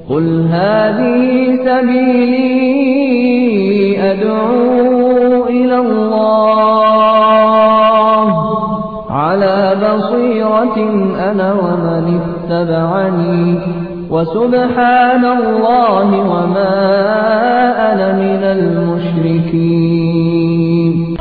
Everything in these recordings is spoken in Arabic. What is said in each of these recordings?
قل هذه سبيلي أدعو إلى الله على بصيرة أنا ومن اتبعني وسبحان الله وما أنا من المشركين.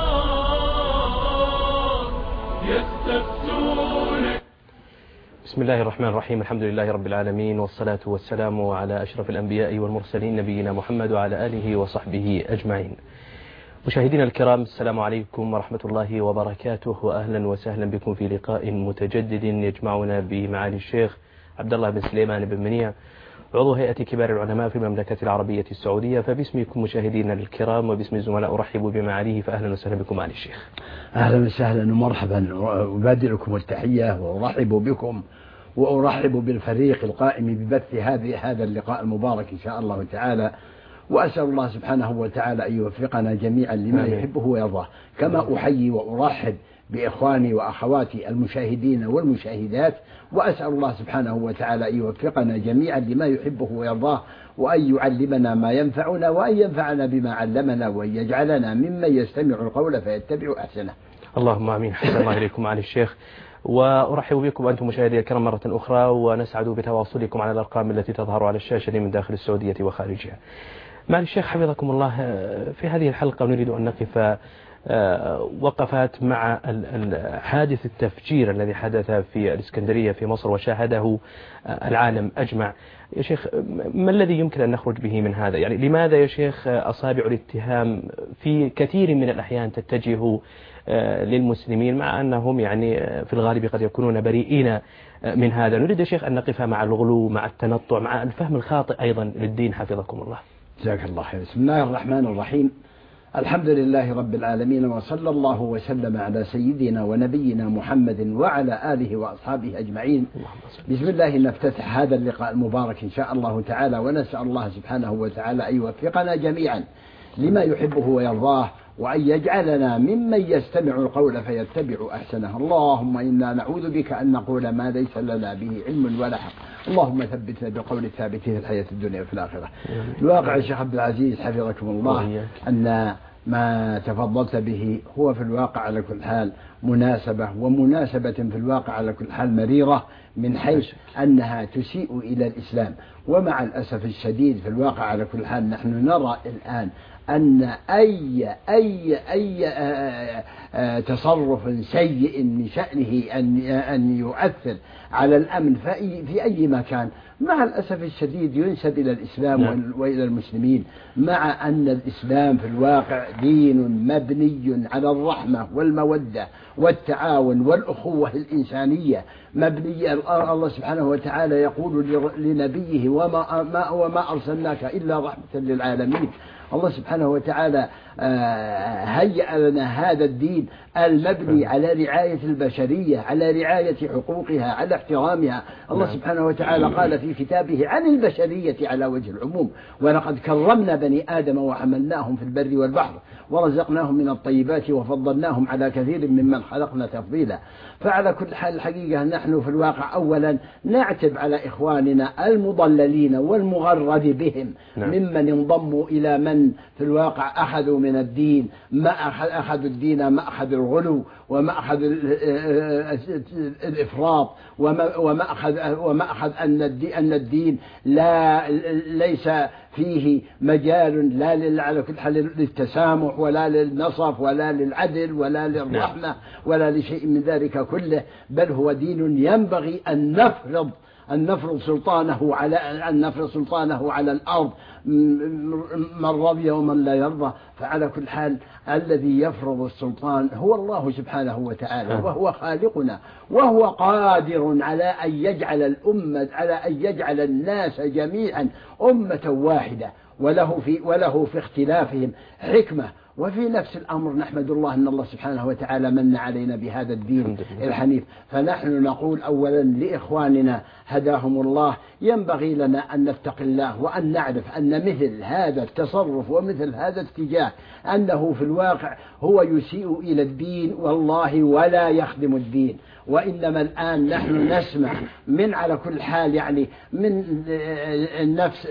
بسم الله الرحمن الرحيم. الحمد لله رب العالمين، والصلاة والسلام على أشرف الأنبياء والمرسلين نبينا محمد وعلى آله وصحبه أجمعين. مشاهدينا الكرام، السلام عليكم ورحمة الله وبركاته، وأهلا وسهلا بكم في لقاء متجدد يجمعنا بمعالي الشيخ عبد الله بن سليمان بن منيع، عضو هيئة كبار العلماء في المملكة العربية السعودية. فباسمكم مشاهدينا الكرام وباسم الزملاء أرحب بمعاليه، فأهلا وسهلا بكم معالي الشيخ. أهلا وسهلا ومرحبا، أبادلكم التحية وأرحب بكم وأرحب بالفريق القائم ببث هذا اللقاء المبارك إن شاء الله تعالى، وأسأل الله سبحانه وتعالى أن يوفقنا جميعا لما يحبه ويرضاه. كما أحيي وأرحب بإخواني وأخواتي المشاهدين والمشاهدات، وأسأل الله سبحانه وتعالى أن يوفقنا جميعا لما يحبه ويرضاه، وأن يعلمنا ما ينفعنا، وأن ينفعنا بما علمنا، وأن يجعلنا ممن يستمع القول فيتبع أحسنه. اللهم آمين. حسن الله إليكم معالي الشيخ، وأرحب بكم أنتم مشاهدي الكرام مرة أخرى، ونسعد بتواصلكم على الأرقام التي تظهر على الشاشة من داخل السعودية وخارجها. معالي الشيخ حفظكم الله، في هذه الحلقة نريد أن نقف وقفات مع حادث التفجير الذي حدث في الإسكندرية في مصر وشاهده العالم أجمع. يا شيخ، ما الذي يمكن أن نخرج به من هذا؟ يعني لماذا يا شيخ أصابع الاتهام في كثير من الأحيان تتجه للمسلمين، مع أنهم يعني في الغالب قد يكونون بريئين من هذا؟ نريد يا شيخ أن نقف مع الغلو، مع التنطع، مع الفهم الخاطئ أيضا للدين حفظكم الله. جزاك الله خير. بسم الله الرحمن الرحيم. الحمد لله رب العالمين، وصلى الله وسلم على سيدنا ونبينا محمد وعلى آله وأصحابه أجمعين. بسم الله نفتتح هذا اللقاء المبارك إن شاء الله تعالى، ونسأل الله سبحانه وتعالى أن يوفقنا جميعا لما يحبه ويرضاه، وأن يجعلنا ممن يستمع القول فيتبع أحسنه. اللهم إنا نعوذ بك أن نقول ما ليس لنا به علم ولا حق. اللهم ثبتنا بقول الثابت في الحياة الدنيا وفي الآخرة. الواقع يا شيخ عبد العزيز حفظكم الله أن ما تفضلت به هو في الواقع على كل حال ومناسبة في الواقع على كل حال مريرة، من حيث أنها تسيء إلى الإسلام. ومع الأسف الشديد في الواقع على كل حال نحن نرى الآن أن أي تصرف سيء من شأنه أن يؤثر على الأمن في أي مكان مع الأسف الشديد ينسب إلى الإسلام وإلى المسلمين، مع أن الإسلام في الواقع دين مبني على الرحمة والمودة والتعاون والأخوة الإنسانية، مبني. الله سبحانه وتعالى يقول لنبيه وما أرسلناك إلا رحمة للعالمين. الله سبحانه وتعالى هيأ لنا هذا الدين المبني على رعاية البشرية، على رعاية حقوقها، على احترامها. الله سبحانه وتعالى قال في كتابه عن البشرية على وجه العموم: ولقد كرمنا بني آدم وحملناهم في البر والبحر ورزقناهم من الطيبات وفضلناهم على كثير ممن خلقنا تفضيلا. فعلى كل حال الحقيقة نحن في الواقع أولا نعتب على إخواننا المضللين والمغرد بهم ممن انضموا إلى من في الواقع أخذوا من الدين ما أخذوا الدين مأخذ الغلو ومأخذ الإفراط ومأخذ أن الدين ليس فيه مجال لا على كل حال للتسامح ولا للنصف ولا للعدل ولا للرحمة ولا لشيء من ذلك كله، بل هو دين ينبغي أن نفرض سلطانه على الأرض، من رضي ومن لا يرضى. فعلى كل حال الذي يفرض السلطان هو الله سبحانه وتعالى، وهو خالقنا، وهو قادر على أن يجعل الناس جميعا أمة واحدة، وله في اختلافهم حكمة وفي نفس الأمر نحمد الله أن الله سبحانه وتعالى من علينا بهذا الدين الحنيف. فنحن نقول أولا لإخواننا هداهم الله ينبغي لنا أن نتقي الله وأن نعرف أن مثل هذا التصرف ومثل هذا الاتجاه أنه في الواقع هو يسيء إلى الدين والله ولا يخدم الدين. وإنما الآن نحن نسمع من على كل حال يعني من النفس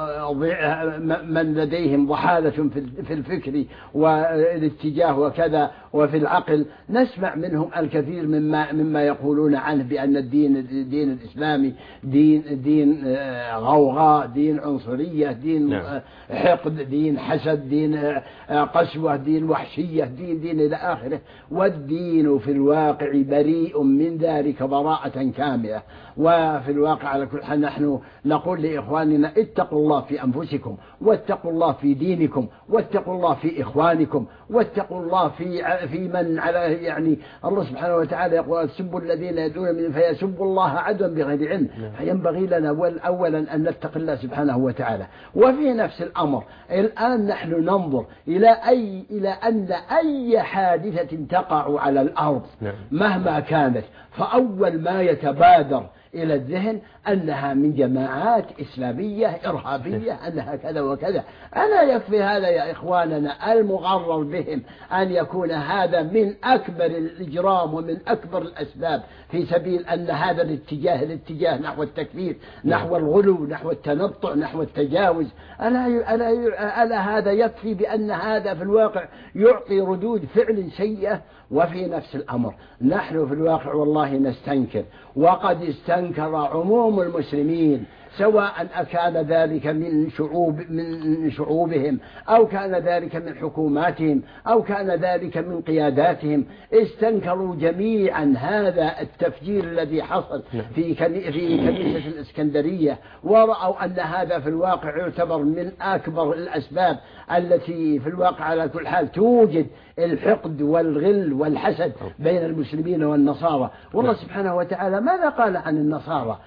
من لديهم ضحالة في الفكر والاتجاه وكذا وفي العقل، نسمع منهم الكثير مما يقولون عنه بأن الدين الإسلامي دين غوغاء، دين عنصرية، دين حقد، دين حسد، دين قسوة، دين وحشية، دين إلى آخره. والدين في الواقع بريء من ذلك براءة كاملة. وفي الواقع على كل حال نحن نقول لإخواننا اتقوا الله في أنفسكم، واتقوا الله في دينكم، واتقوا الله في إخوانكم، واتقوا الله في من على يعني الله سبحانه وتعالى يقول سبوا الذين يدعون من فيسبوا الله عدوا بغير علم. فينبغي لنا أولا أن نتقي الله سبحانه وتعالى. وفي نفس الأمر الآن نحن ننظر إلى أن أي حادثة تقع على الأرض مهما كانت فأول ما يتبادر إلى الذهن أنها من جماعات إسلامية إرهابية، أنها كذا وكذا. ألا يكفي هذا يا إخواننا المغرر بهم أن يكون هذا من أكبر الإجرام ومن أكبر الأسباب في سبيل أن هذا الاتجاه نحو التكفير، نحو الغلو، نحو التنطع، نحو التجاوز. ألا هذا يكفي بأن هذا في الواقع يعطي ردود فعل سيئة. وفي نفس الأمر نحن في الواقع والله نستنكر، وقد استنكر عموم المسلمين، سواء أكان ذلك من شعوبهم أو كان ذلك من حكوماتهم أو كان ذلك من قياداتهم، استنكروا جميعا هذا التفجير الذي حصل في كنيسة الإسكندرية، ورأوا أن هذا في الواقع يعتبر من أكبر الأسباب التي في الواقع على كل حال توجد الحقد والغل والحسد بين المسلمين والنصارى. والله سبحانه وتعالى ماذا قال عن النصارى؟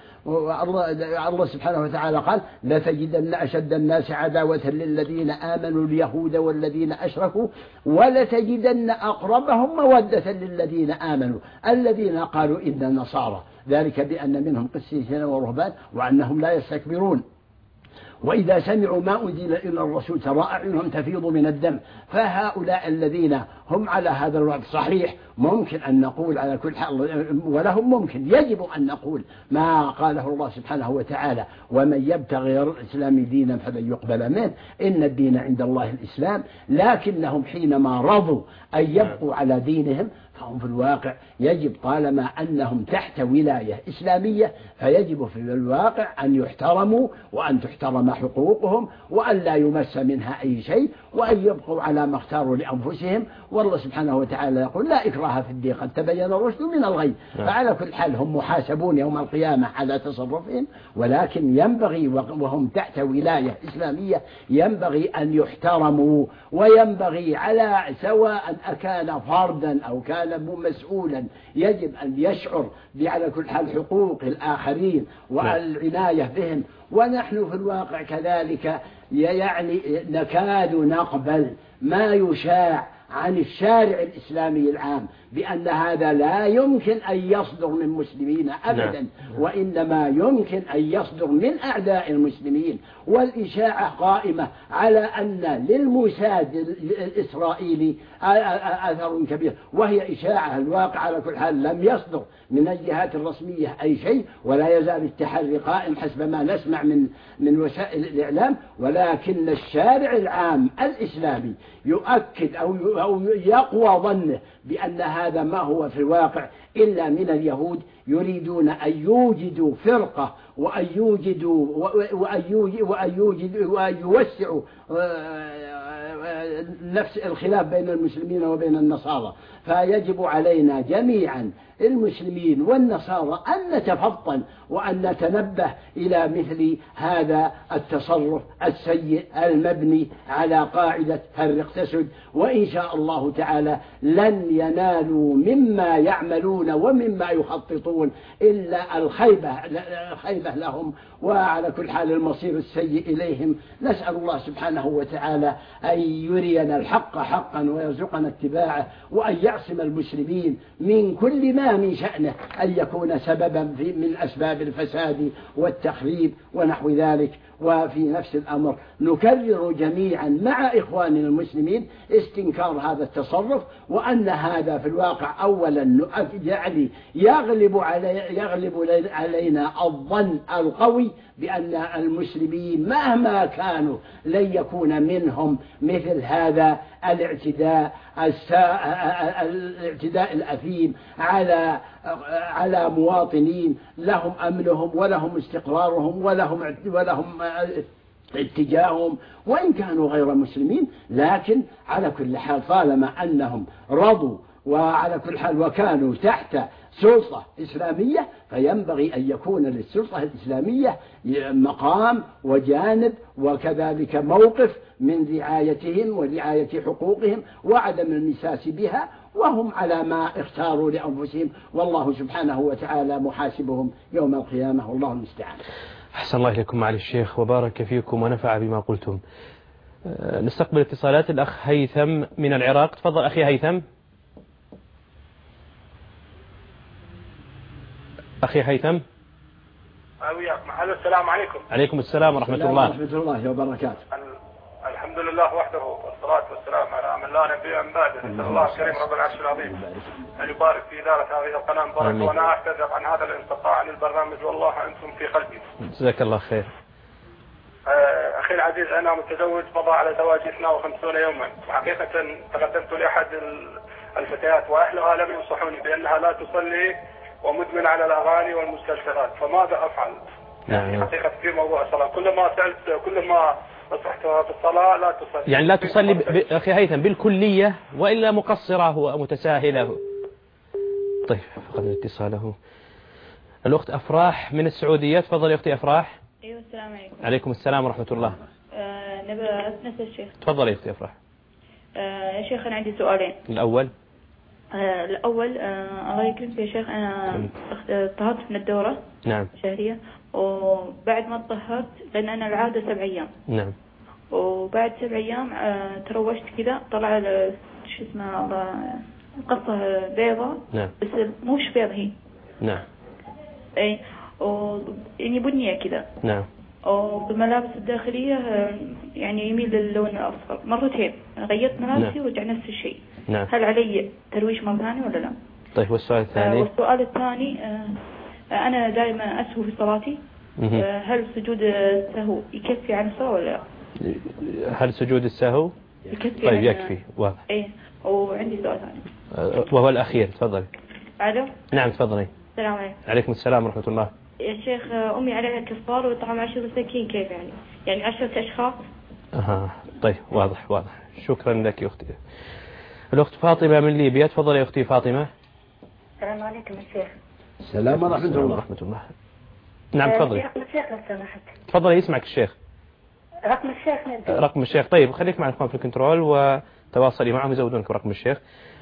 الله سبحانه وتعالى قال لتجدن أشد الناس عداوة للذين آمنوا اليهود والذين أشركوا ولتجدن أقربهم مودة للذين آمنوا الذين قالوا إن النصارى، ذلك بأن منهم قسيسين ورهبان وأنهم لا يستكبرون وإذا سمعوا ما أنزل إلى الرسول ترى أعينهم تفيض من الدم. فهؤلاء الذين هم على هذا الوضع صحيح ممكن أن نقول على كل حال، ولهم ممكن يجب أن نقول ما قاله الله سبحانه وتعالى ومن يبتغي غير الإسلام دينا فلن يقبل منه إن الدين عند الله الإسلام. لكنهم حينما رضوا أن يبقوا على دينهم فهم في الواقع يجب طالما أنهم تحت ولاية إسلامية فيجب في الواقع أن يحترموا وأن تحترم حقوقهم وأن لا يمس منها أي شيء وأن يبقوا على ما اختاروا لأنفسهم. والله سبحانه وتعالى يقول لا إكراه في الدين قد تبين الرشد من الغي. فعلى كل حال هم محاسبون يوم القيامة على تصرفهم، ولكن ينبغي وهم تحت ولاية إسلامية ينبغي أن يحترموا، وينبغي على سواء أكان فردا أو كان مسؤولا يجب أن يشعر على كل حال حقوق الآخرين والعناية بهم. ونحن في الواقع كذلك يعني نكاد نقبل ما يشاع عن الشارع الإسلامي العام بأن هذا لا يمكن أن يصدر من مسلمين أبدا، وإنما يمكن أن يصدر من أعداء المسلمين. والإشاعة قائمة على أن للموساد الإسرائيلي أثر كبير، وهي إشاعة الواقع على كل حال لم يصدر من الجهات الرسمية أي شيء، ولا يزال التحري قائم حسب ما نسمع من وسائل الإعلام. ولكن الشارع العام الإسلامي يؤكد أو يقوى ظنه بأن هذا ما هو في الواقع إلا من اليهود يريدون أن يوجدوا فرقة وأن يوسعوا نفس الخلاف بين المسلمين وبين النصارى. فيجب علينا جميعا المسلمين والنصارى أن نتفطن وأن نتنبه إلى مثل هذا التصرف السيء المبني على قاعدة فرق تسد. وإن شاء الله تعالى لن ينالوا مما يعملون ومما يخططون إلا الخيبة الخيبة لهم وعلى كل حال المصير السيء إليهم. نسأل الله سبحانه وتعالى أن يرينا الحق حقا ويرزقنا اتباعه، وأن يعصم المسلمين من كل ما من شأنه أن يكون سببا من أسباب الفساد والتخريب ونحو ذلك. وفي نفس الأمر نكرر جميعا مع إخواننا المسلمين استنكار هذا التصرف، وأن هذا في الواقع أولا يعني يغلب علينا الظن القوي بأن المسلمين مهما كانوا لن يكون منهم مثل هذا الاعتداء الأثيم على مواطنين لهم أمنهم ولهم استقرارهم ولهم اتجاههم، وإن كانوا غير مسلمين. لكن على كل حال طالما أنهم رضوا وعلى كل حال وكانوا تحت سلطة إسلامية، فينبغي أن يكون للسلطة الإسلامية مقام وجانب وكذلك موقف من رعايتهم ورعاية حقوقهم وعدم المساس بها، وهم على ما اختاروا لأنفسهم، والله سبحانه وتعالى محاسبهم يوم القيامة، والله المستعان. أحسن الله إليكم معالي الشيخ وبارك فيكم ونفع بما قلتم. نستقبل اتصالات. الأخ هيثم من العراق، تفضل أخي هيثم. أخي هيثم. وياك محل. السلام عليكم. عليكم السلام ورحمة الله. ورحمة الله وبركاته. الحمد لله وحده والصلاة والسلام على من لا نبي من بعده. نسأل الله الكريم رب العرش العظيم أن يبارك في إدارة هذه القناة مبارك. وأنا أعتذر عن هذا الانقطاع عن البرنامج، والله أنتم في قلبي. جزاك الله خير. أخي العزيز، أنا متزوج مضى على زواجي 52 يوما، وحقيقة تقدمت لأحد الفتيات وأهلها لم ينصحوني بأنها لا تصلي ومدمن على الأغاني والمسلسلات، فماذا أفعل؟ يعني حقيقة في موضوع الصلاة كلما سألت كلما نصحتها بالصلاة لا تصلي. يعني لا تصلي أخي هيثم بالكلية وإلا مقصرة ومتساهلة. طيب فقد اتصاله. الأخت أفراح من السعودية، تفضل يا أختي أفراح. أيوة السلام عليكم. عليكم السلام ورحمة الله. نبى أسأل الشيخ. تفضل يا أختي أفراح. يا شيخ أنا عندي سؤالين. الأول الله يكرمك يا شيخ، أنا طهرت من الدورة. نعم. شهرية، وبعد ما طهرت لأن أنا العادة 7 أيام. نعم. وبعد 7 أيام تروشت كذا، طلع شو اسمه قصة بيضة. نعم. بس موش بيض هي. نعم. أي يعني بنية كذا. نعم. وبالملابس الداخلية يعني يميل للون الأصفر. مرتين غيرت ملابسي ورجع نفس الشيء. نعم. هل علي ترويش مرة ثانية ولا لا؟ طيب والسؤال الثاني؟ والسؤال الثاني أنا دائما أسهو في صلاتي. هل سجود السهو يكفي عن الصلاة ولا لا؟ هل سجود السهو يكفي؟ طيب يكفي. واضح. إيه. وعندي سؤال ثاني وهو الأخير، تفضل. ألو. نعم تفضلي. السلام عليكم. عليكم السلام ورحمة الله. يا شيخ أمي عليها كفار وطعام 10 مساكين، كيف يعني 10 أشخاص؟ طيب واضح. شكرا لك يا أختي. الأخت فاطمة من ليبيا، تفضل يا أختي فاطمة. السلام عليكم يا شيخ. السلام ورحمة الله. نعم تفضلي. رقم الشيخ لو سمحت. تفضلي يسمعك الشيخ. رقم الشيخ نبدأ. رقم الشيخ. طيب خليك مع الإخوان في الكنترول وتواصلي معهم يزودونك رقم الشيخ.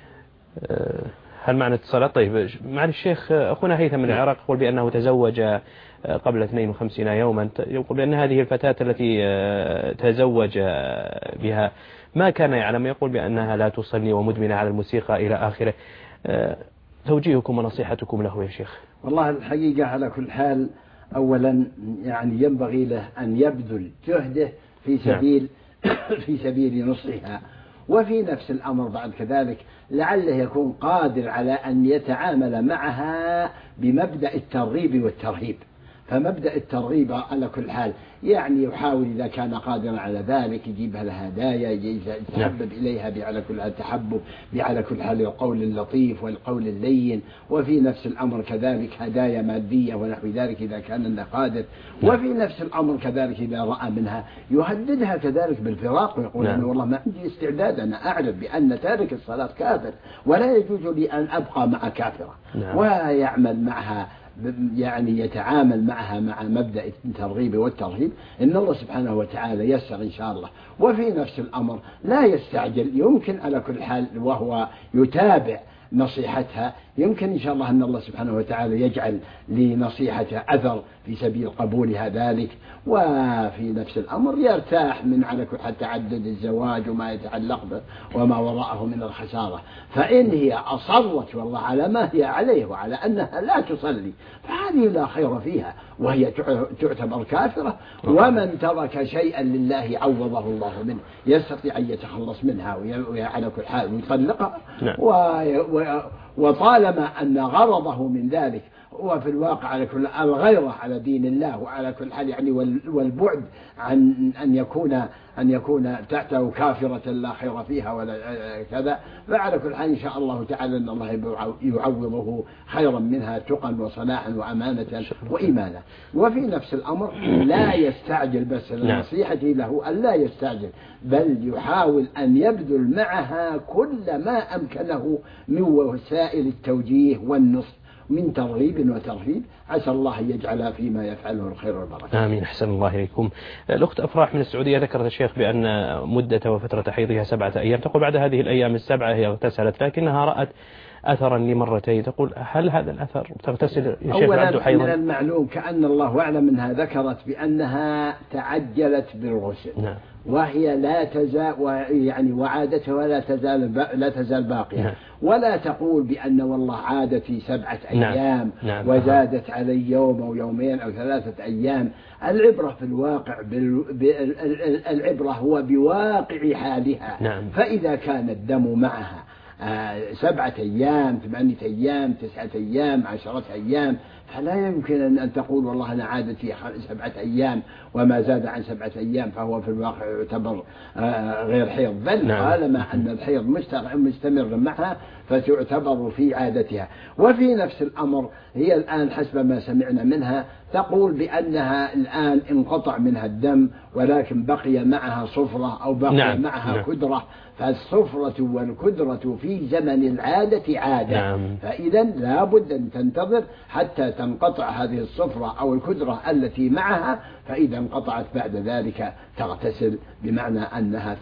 هل معنا اتصالات؟ طيب مع الشيخ أخونا هيثم من العراق يقول بأنه تزوج قبل 52 يوما، يقول بأن هذه الفتاة التي تزوج بها ما كان يعلم، يقول بأنها لا تصلي ومدمنة على الموسيقى إلى آخره. توجيهكم ونصيحتكم له يا شيخ. والله الحقيقة على كل حال أولا يعني ينبغي له أن يبذل جهده في سبيل نصحها، وفي نفس الأمر بعد كذلك لعله يكون قادر على أن يتعامل معها بمبدأ الترغيب والترهيب. فمبدأ الترغيب على كل حال يعني يحاول إذا كان قادرا على ذلك يجيبها لها هدايا، يتحبب إليها على كل حال تحبب على كل حال القول اللطيف والقول اللين، وفي نفس الأمر كذلك هدايا مادية ونحو ذلك إذا كان قادر، وفي نفس الأمر كذلك إذا رأى منها يهددها كذلك بالفراق ويقول أنا والله ما عندي استعداد، أنا أعرف بأن تارك الصلاة كافر ولا يجوز لي أن أبقى مع كافرة. ويعمل معها يعني يتعامل معها مع مبدأ الترغيب والترهيب. إن الله سبحانه وتعالى يسر إن شاء الله. وفي نفس الأمر لا يستعجل، يمكن على كل حال وهو يتابع نصيحتها، يمكن إن شاء الله أن الله سبحانه وتعالى يجعل لنصيحتها أثر في سبيل قبولها ذلك. وفي نفس الأمر يرتاح من على تعدد الزواج وما يتعلق به وما وراءه من الخسارة. فإن هي أصرت والله على ما هي عليه وعلى أنها لا تصلي فهذه لا خير فيها، وهي تعتبر كافرة. ومن ترك شيئا لله عوضه الله منه، يستطيع أن يتخلص منها وعلى كل حال ويطلقها. وطالما أن غرضه من ذلك هو في الواقع على كل الغيرة على دين الله وعلى كل حال يعني والبعد عن أن يكون تحته كافرة لا خير فيها ولا كذا، فعلى كل حال إن شاء الله تعالى أن الله يعوضه خيرا منها تقا وصلاحا وأمانة وإيمانا. وفي نفس الأمر لا يستعجل، بس نصيحتي له أن لا يستعجل، بل يحاول أن يبذل معها كل ما أمكنه من وسائل التوجيه والنصح من ترغيب وترهيب، عسى الله يجعل فيما يفعله الخير والبركة. آمين. أحسن الله إليكم. الأخت أفراح من السعودية ذكرت الشيخ بأن مدة وفترة حيضها 7 أيام، تقول بعد هذه الأيام ال7 هي اغتسلت لكنها رأت أثرا لمرتين، تقول هل هذا الأثر تغتسل يا شيخ عنده حيضا؟ من المعلوم كأن الله أعلم منها ذكرت بأنها تعجلت بالغسل. وهي لا تزال يعني وعادتها لا تزال باقية. ولا تقول بأن والله عادتي 7 أيام وزادت علي يوم أو يومين أو 3 أيام. العبرة في الواقع العبرة هو بواقع حالها. فإذا كان الدم معها 7 أيام 8 أيام 9 أيام 10 أيام فلا يمكن أن تقول والله أنا عادتي 7 أيام وما زاد عن 7 أيام فهو في الواقع يعتبر غير حيض، بل طالما أن الحيض مستمر معها فتعتبر في عادتها. وفي نفس الأمر هي الآن حسب ما سمعنا منها تقول بأنها الآن انقطع منها الدم ولكن بقي معها صفرة أو بقي معها كدرة، فالصفرة والكدرة في زمن العادة عادة. فإذا لا بد أن تنتظر حتى تنقطع هذه الصفرة أو الكدرة التي معها، فإذا انقطعت بعد ذلك تغتسل بمعنى أنها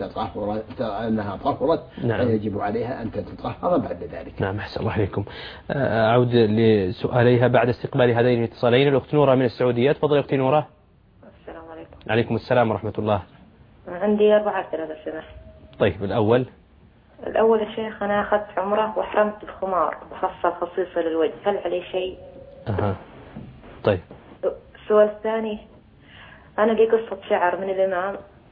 طهرت فيجب عليها أن تتطهر بعد ذلك. أحسن الله عليكم. أعود لسؤاليها بعد استقبال هذين الاتصالين. الأخت نورة من السعودية، تفضل أختي نورة. السلام عليكم. عليكم السلام ورحمة الله. عندي 4 أسئلة لو سمحت. طيب الأول يا شيخ أنا أخذت عمرة وحرمت بخمار بخاصة خصيصة للوجه، هل عليه شيء؟ طيب. السؤال الثاني، أنا لي قصة شعر من الإمام.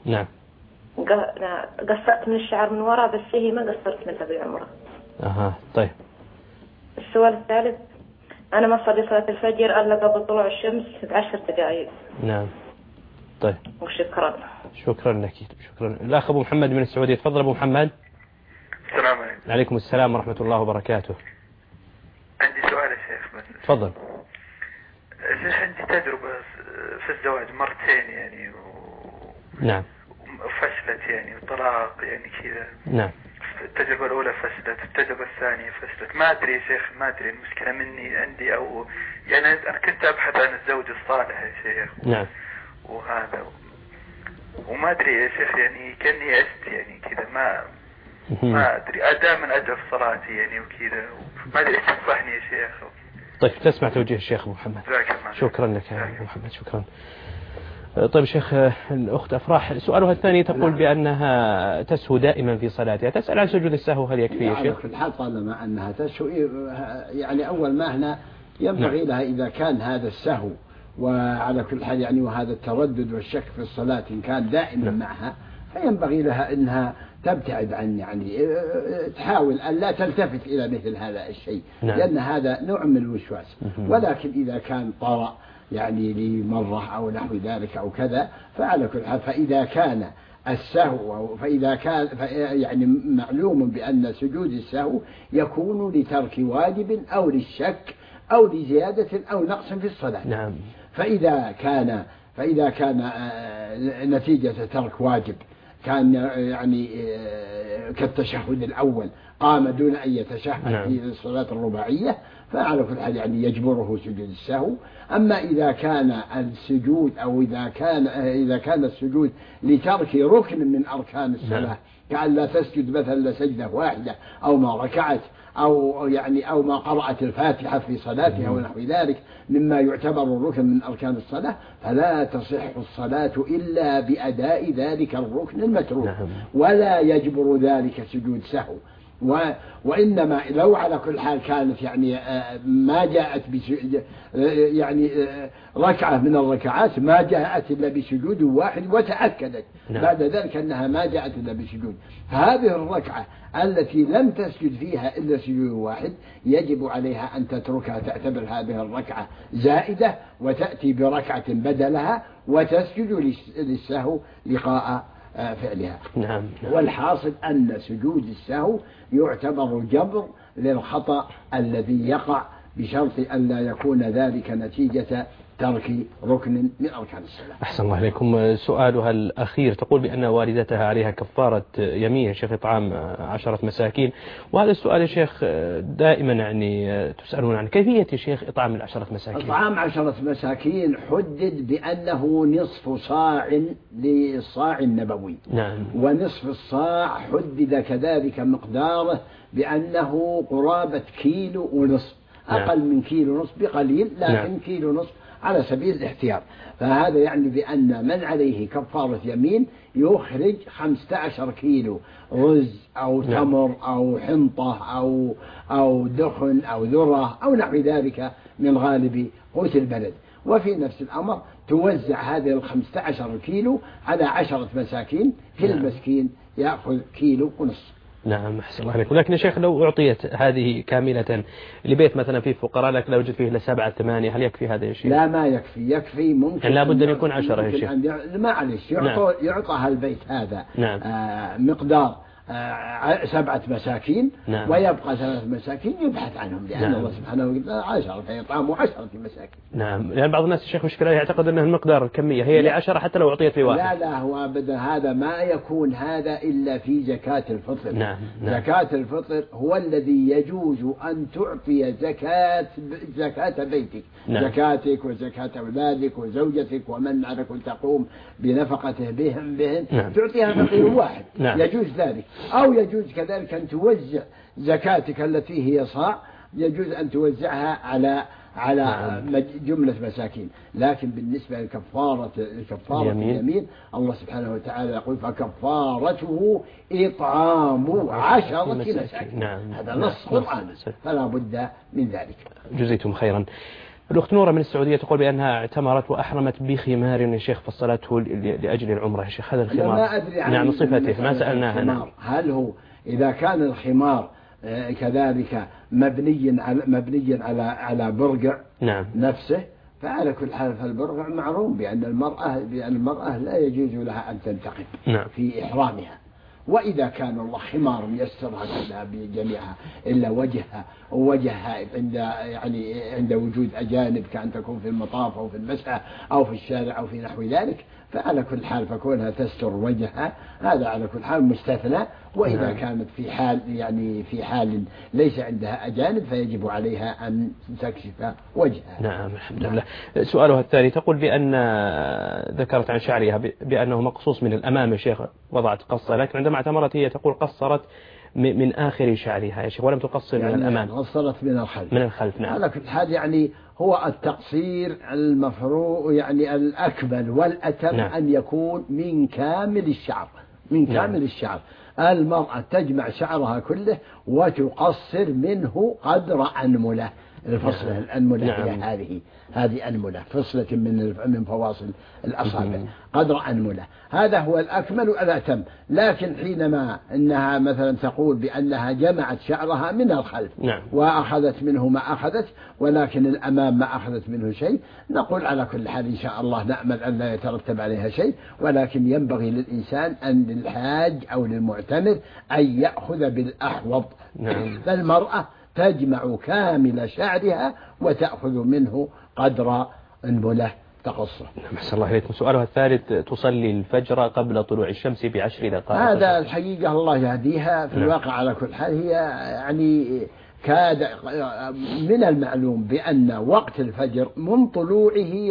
قصرت من الشعر من وراء بس هي ما قصرت منها بعمرة. طيب. السؤال الثالث، أنا ما صلي صلاة الفجر إلا قبل طلوع الشمس ب10 دقائق. طيب. وشكرا. شكرا لك. شكرا. الأخ أبو محمد من السعودية، تفضل أبو محمد. السلام عليكم. عليكم السلام ورحمة الله وبركاته. عندي سؤال يا شيخ بس. تفضل. شيخ عندي تجربة في الزواج مرتين يعني وفشلت يعني وطلاق يعني كذا. التجربة الأولى فشلت، التجربة الثانية فشلت. ما أدري يا شيخ، ما أدري المشكلة مني عندي أو يعني أنا كنت أبحث عن الزوج الصالح يا شيخ. وهذا وما أدري يا شيخ يعني كأني عشت يعني كذا ما أدري دائما أجرف صلاتي يعني وكذا ما أدري إيش تنصحني يا شيخ. طيب تسمع توجيه الشيخ أبو محمد. شكرا لك يا أبو محمد. شكرا. طيب شيخ، الأخت أفراح سؤالها الثاني تقول بأنها تسهو دائما في صلاتها، تسأل عن سجود السهو هل يكفي يا شيخ؟ في الحال طالما أنها تسهو يعني أول ما هنا ينبغي لها إذا كان هذا السهو وعلى كل حال يعني وهذا التردد والشك في الصلاة إن كان دائما معها فينبغي لها أنها تبتعد عن يعني تحاول أن لا تلتفت إلى مثل هذا الشيء لأن هذا نوع من الوسواس. ولكن إذا كان طرأ يعني لمرة أو نحو ذلك أو كذا فعلى كل حال فإذا كان السهو فإذا كان يعني معلوم بأن سجود السهو يكون لترك واجب أو للشك أو لزيادة أو نقص في الصلاة. فإذا كان نتيجة ترك واجب كان يعني كالتشهد الأول قام دون أن يتشهد في الصلاة الرباعية فعلى كل حال يعني يجبره سجود السهو. أما إذا كان السجود أو إذا كان السجود لترك ركن من أركان الصلاة كأن لا تسجد مثلا لسجدة واحدة أو ما ركعت أو ما قرأت الفاتحة في صلاتها ونحو ذلك مما يعتبر ركن من أركان الصلاة، فلا تصح الصلاة إلا بأداء ذلك الركن المتروك، ولا يجبر ذلك سجود سهو. وإنما لو على كل حال كانت يعني ما جاءت يعني ركعة من الركعات ما جاءت إلا بسجود واحد وتأكدت بعد ذلك أنها ما جاءت إلا بسجود، فهذه الركعة التي لم تسجد فيها إلا سجود واحد يجب عليها أن تتركها، تعتبر هذه الركعة زائدة وتأتي بركعة بدلها وتسجد للسهو لقاء فعلها. والحاصل أن سجود السهو يعتبر جبر للخطأ الذي يقع بشرط أن لا يكون ذلك نتيجة ترك ركن من أركان الصلاة. أحسن الله عليكم. سؤالها الأخير تقول بأن والدتها عليها كفارة يمين شيخ إطعام 10 مساكين، وهذا السؤال يا شيخ دائما يعني تسألون عن كيفية يا شيخ إطعام 10 مساكين. إطعام 10 مساكين حدد بأنه نصف صاع للصاع النبوي، ونصف الصاع حدد كذلك مقداره بأنه قرابة كيلو ونصف، أقل من كيلو ونصف بقليل، لكن كيلو ونصف على سبيل الاحتياط. فهذا يعني بأن من عليه كفارة يمين يخرج 15 كيلو رز أو تمر أو حنطة أو دخن أو ذرة أو نحو ذلك من غالب قوت البلد. وفي نفس الأمر توزع هذه 15 كيلو على 10 مساكين، كل مسكين يأخذ كيلو ونصف. نعم أحسن الله عليك. ولكن يا شيخ لو أعطيت هذه كاملة لبيت مثلا فيه فقراء لكن لو وجد فيه ل 7 8 هل يكفي هذا الشيء؟ لا ما يكفي ممكن يعني لابد أن يكون 10 يا شيخ. معلش يعطى البيت هذا مقدار 7 مساكين ويبقى 3 مساكين يبحث عنهم، لأن الله سبحانه وتعالى 10 فيطعموا 10 مساكين. نعم، يعني بعض الناس الشيخ مشكلة يعتقد أن المقدار الكمية هي ل10 حتى لو أعطيت في واحد. لا هو أبدا هذا ما يكون هذا إلا في زكاة الفطر. زكاة الفطر هو الذي يجوز أن تعطي زكاة بيتك، زكاتك وزكاة أولادك وزوجتك ومن معك تقوم بنفقته بهن تعطيها فقير واحد، يجوز ذلك. أو يجوز كذلك أن توزع زكاتك التي هي صاع، يجوز أن توزعها على جملة مساكين. لكن بالنسبة لكفارة اليمين الله سبحانه وتعالى يقول فكفارته إطعام 10 مساكين. هذا نص قرآن فلا بد من ذلك. جزيتم خيرا. الأخت نورة من السعودية تقول بأنها اعتمرت وأحرمت بخمار يا شيخ فصلته لأجل العمرة يا شيخ. هذا الخمار ما أدري عن صفته ما سألناها. هل هو إذا كان الخمار كذلك مبني على برقع نفسه، فعلى كل حال فالبرقع معروف بأن المرأة لا يجوز لها أن تنتقب في إحرامها. وإذا كان الله خمار يسترها كلها بجميعها إلا وجهها عند وجود أجانب كأن تكون في المطاف أو في المسعى أو في الشارع أو في نحو ذلك، فعلى كل حال فكونها تستر وجهها هذا على كل حال مستثنى. وإذا كانت في حال ليس عندها أجانب فيجب عليها أن تكشف وجهها. نعم الحمد لله. سؤالها الثاني تقول بأن ذكرت عن شعرها بأنه مقصوص من الأمام يا شيخ، وضعت قصة، لكن عندما اعتمرت هي تقول قصرت من آخر شعرها يا شيخ ولم تقصر من الأمام، قصرت من الخلف. نعم. على كل حال هو التقصير المفروض الأكمل والأتم أن يكون من كامل الشعر. الشعر المرأة تجمع شعرها كله وتقصر منه قدر أنملة. الفصلة الأنملة هذه أنملة فصلة من فواصل الأصابع قدر أنملة، هذا هو الأكمل والأتم. لكن حينما أنها مثلا تقول بأنها جمعت شعرها من الخلف وأخذت منه ما أخذت ولكن الأمام ما أخذت منه شيء، نقول على كل حال إن شاء الله نأمل أن لا يترتب عليها شيء، ولكن ينبغي للإنسان أن للحاج أو للمعتمر أن يأخذ بالأحوط. فالمرأة تجمع كامل شعرها وتأخذ منه قدر أنبلة تقصه. أحسن الله عليكم. سؤالها الثالث تصلي الفجر قبل طلوع الشمس ب10 دقائق. هذا الحقيقة الله يهديها في الواقع على كل حال هي كاد من المعلوم بأن وقت الفجر من طلوعه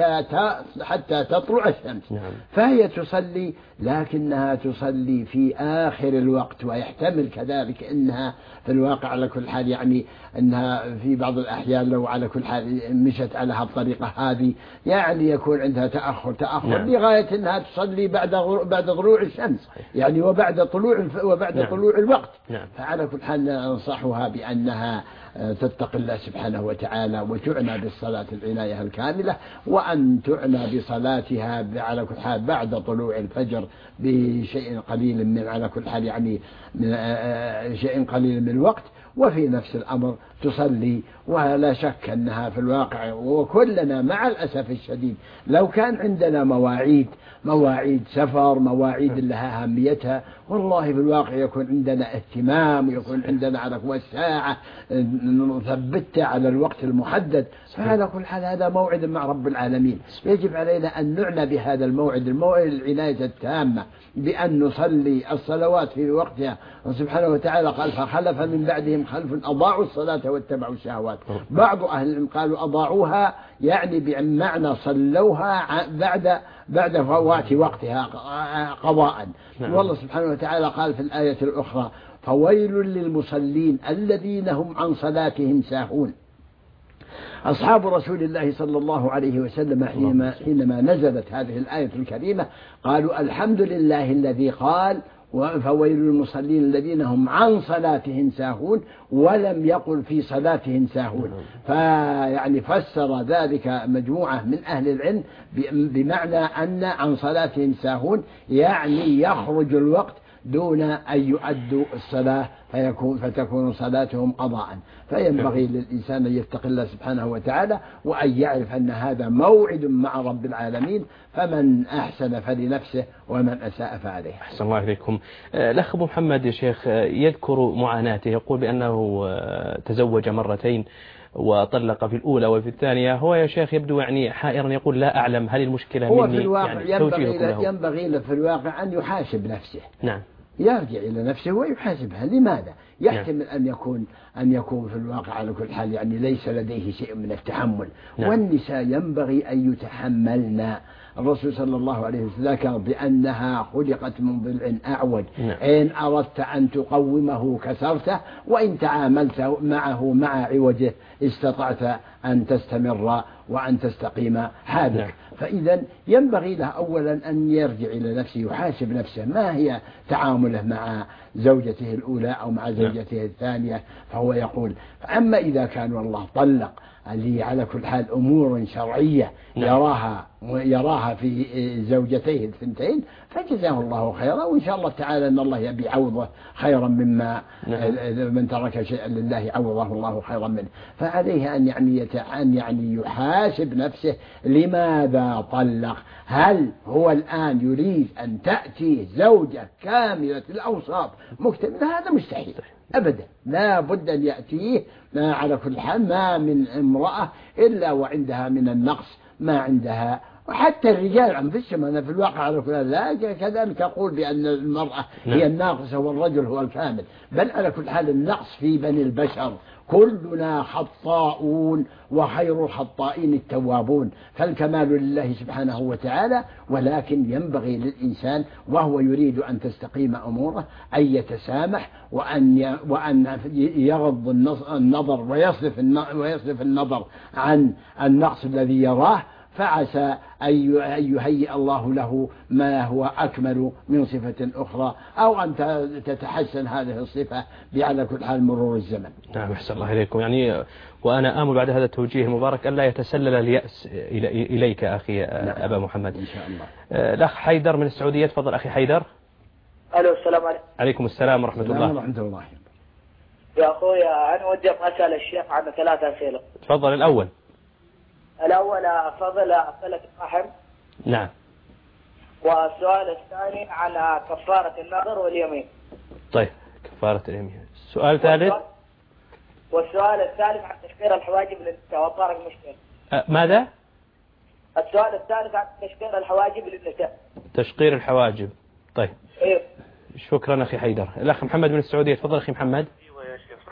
حتى تطلع الشمس، فهي تصلي، لكنها تصلي في آخر الوقت، ويحتمل كذلك أنها في الواقع على كل حال يعني أنها في بعض الأحيان لو على كل حال مشت على هالطريقة هذه يعني يكون عندها تأخر لغاية أنها تصلي بعد طلوع الشمس يعني وبعد طلوع الوقت. فعلى كل حال ننصحها بأنها تتقي الله سبحانه وتعالى وتعنى بالصلاة العناية الكاملة، وأن تعنى بصلاتها على كل حال بعد طلوع الفجر بشيء قليل من على كل حال يعني شيء قليل من الوقت، وفي نفس الأمر تصلي. ولا شك أنها في الواقع وكلنا مع الأسف الشديد لو كان عندنا مواعيد سفر، مواعيد لها أهميتها، والله في الواقع يكون عندنا اهتمام، يكون عندنا على الساعة نثبتها على الوقت المحدد. فعلى كل حال هذا موعد مع رب العالمين، يجب علينا أن نعنى بهذا الموعد العناية التامة بأن نصلي الصلوات في وقتها. سبحانه وتعالى قال فخلف من بعدهم خلف أضاعوا الصلاة واتبعوا الشهوات. بعض أهل العلم قالوا أضاعوها يعني بمعنى صلوها بعد فوات وقتها قضاء. والله سبحانه وتعالى قال في الآية الأخرى فويل للمصلين الذين هم عن صلاتهم ساهون. أصحاب رسول الله صلى الله عليه وسلم حينما نزلت هذه الآية الكريمة قالوا الحمد لله الذي قال فويل للمصلين الذين هم عن صلاتهم ساهون، ولم يقل في صلاتهم ساهون. فيعني فسر ذلك مجموعة من أهل العلم بمعنى أن عن صلاتهم ساهون يعني يخرج الوقت دون أن يؤدوا الصلاة فتكون صلاتهم قضاء. فينبغي للإنسان أن يتقي الله سبحانه وتعالى وأن يعرف أن هذا موعد مع رب العالمين، فمن أحسن فلنفسه ومن أساء فعليه. أحسن الله إليكم. الأخ أبو محمد يا شيخ يذكر معاناته، يقول بأنه تزوج مرتين وطلق في الأولى وفي الثانية. هو يا شيخ يبدو يعني حائرا، يقول لا أعلم هل المشكلة هو مني؟ في الواقع يعني ينبغي في الواقع أن يحاسب نفسه. نعم. يرجع إلى نفسه ويحاسبها. لماذا؟ يحتمل أن يكون في الواقع على كل حال يعني ليس لديه شيء من التحمل. والنساء ينبغي أن يتحملن. الرسول صلى الله عليه وسلم ذكر بأنها خلقت من ضلع أعوج. إن أردت أن تقومه كسرته، وإن تعاملت معه مع عوجه استطعت أن تستمر وأن تستقيم حالك. فإذا ينبغي له أولا أن يرجع إلى نفسه، يحاسب نفسه ما هي تعامله مع زوجته الأولى أو مع زوجته الثانية. فهو يقول أما إذا كان والله طلق اللي على كل حال أمور شرعية يراها في زوجتيه الثنتين فجزاه الله خيرا، وإن شاء الله تعالى أن الله يبي عوضه خيرا مما من ترك شيئا لله عوضه الله خيرا منه. فعليه أن يعني يحاسب نفسه لماذا طلق. هل هو الآن يريد أن تأتي زوجة كاملة الأوصاف مكتملة؟ هذا مستحيل أبدا، لا بد أن يأتيه على كل حال ما من امرأة إلا وعندها من النقص ما عندها. وحتى الرجال أنفسهم أنا في الواقع على كل حال لا كذلك أقول بأن المرأة هي الناقصة والرجل هو الكامل، بل على كل حال النقص في بني البشر كلنا خطاؤون وخير الخطائين التوابون. فالكمال لله سبحانه وتعالى، ولكن ينبغي للإنسان وهو يريد أن تستقيم أموره أن يتسامح وأن يغض النظر ويصرف النظر عن النقص الذي يراه، فعسى أن يهيئ الله له ما هو أكمل من صفة أخرى، أو أن تتحسن هذه الصفة على كل حال مرور الزمن. نعم أحسن الله إليكم. يعني وأنا آمل بعد هذا التوجيه المبارك ألا يتسلل اليأس إليك أخي أبا محمد. إن شاء الله. الأخ حيدر من السعودية، تفضل أخي حيدر. ألو السلام عليكم. عليكم السلام ورحمة الله. يا أخويا أنا ودي أسأل الشيخ عن 3 أسئلة. تفضل. الأول فضل صلة الرحم. نعم. والسؤال الثاني عن كفارة النذر واليمين. طيب كفارة اليمين. السؤال الثالث. والسؤال الثالث عن تشقير الحواجب للنساء وطارق المشكلة. ماذا؟ السؤال الثالث عن تشقير الحواجب للنساء. تشقير الحواجب. طيب. ايوه. شكرا أخي حيدر. الأخ محمد من السعودية، تفضل أخي محمد. ايوه يا شيخ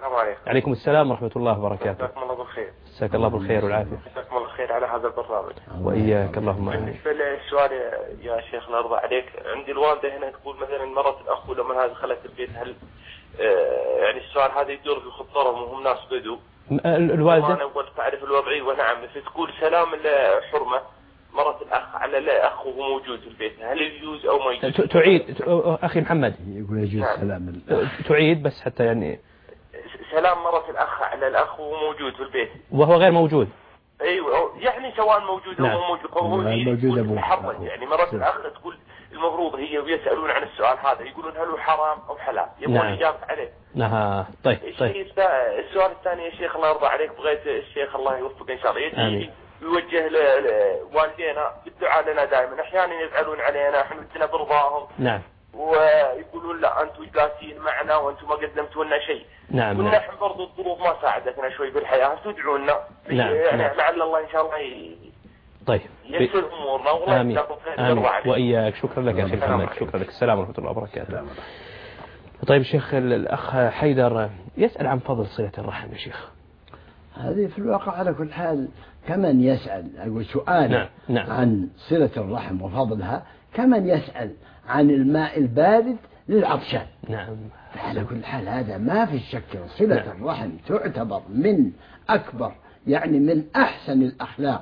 السلام عليكم. عليكم السلام ورحمة الله وبركاته. جزاكم الله بالخير. جزاك الله بالخير والعافية. جزاكم الله خير على هذا البرنامج. وإياك اللهم آمين. بالنسبة للسؤال يا شيخ الله يرضى عليك، عندي الوالدة هنا تقول مثلا مرت الأخ لما هذا خلت البيت، هل يعني السؤال هذا يدور في خطرهم وهم ناس بدو؟ الوالدة أنا أول تعرف الوضعية ونعم، فتقول سلام الحرمة مرت الأخ على الأخ وهو موجود في البيت، هل يجوز أو ما يجوز؟ تعيد أخي محمد. يقول يجوز سلام تعيد بس حتى يعني. سلام مرت الأخ على الأخ وهو موجود في البيت وهو غير موجود. ايوه يعني سواء موجود او موجود ابوه يعني مرات الاخ تقول المفروض هي ويسالون عن السؤال هذا يقولون هل هو حرام او حلال، يبغون اجابه عليه. طيب. السؤال الثاني يا شيخ الله يرضى عليك، بغيت الشيخ الله يوفقه ان شاء الله يجي يوجه لوالدينا بالدعاء لنا دائما، احيانا يزعلون علينا احنا بدنا برضاهم. نعم. ويقولون لا انتم قاسيين معنا وانتم ما قدمتوا لنا شيء. نعم. كنا احنا برضو الظروف ما ساعدتنا شوي بالحياه، تدعونا يعني لعل الله ان شاء الله طيب يسر امورنا. والله يجزاكم خير. واياك. شكرا لك يا شيخ محمد. شكرا لك. السلام ورحمه الله وبركاته. طيب شيخ، الاخ حيدر يسال عن فضل صله الرحم يا شيخ. هذه في الواقع على كل حال كمن يسال، اقول سؤال عن صله الرحم وفضلها كمن يسال عن الماء البارد للعطشان. نعم. على كل حال هذا ما في شك، صلة الرحم تعتبر من أكبر يعني من أحسن الأخلاق.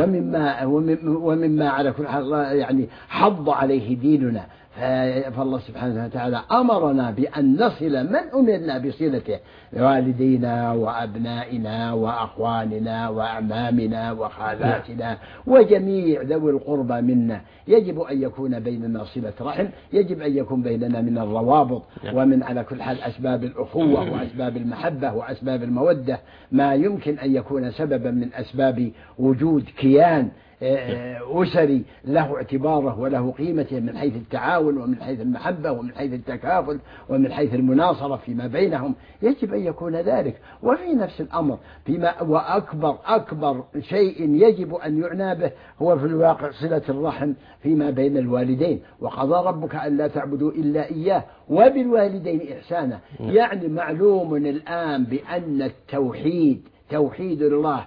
ومما على كل حال يعني حض عليه ديننا. فالله سبحانه وتعالى أمرنا بأن نصل من أمرنا بصلته، والدينا وأبنائنا وأخواننا وأعمامنا وخالاتنا وجميع ذوي القربى منا. يجب أن يكون بيننا صلة رحم، يجب أن يكون بيننا من الروابط ومن على كل حال أسباب الأخوة وأسباب المحبة وأسباب المودة ما يمكن أن يكون سببا من أسباب وجود كيان أسري له اعتباره وله قيمته من حيث التعاون ومن حيث المحبة ومن حيث التكافل ومن حيث المناصرة فيما بينهم. يجب أن يكون ذلك. وفي نفس الأمر فيما وأكبر شيء يجب أن يعنى به هو في الواقع صلة الرحم فيما بين الوالدين. وقضى ربك ألا تعبدوا إلا إياه وبالوالدين إحسانا. يعني معلوم الآن بأن التوحيد توحيد الله.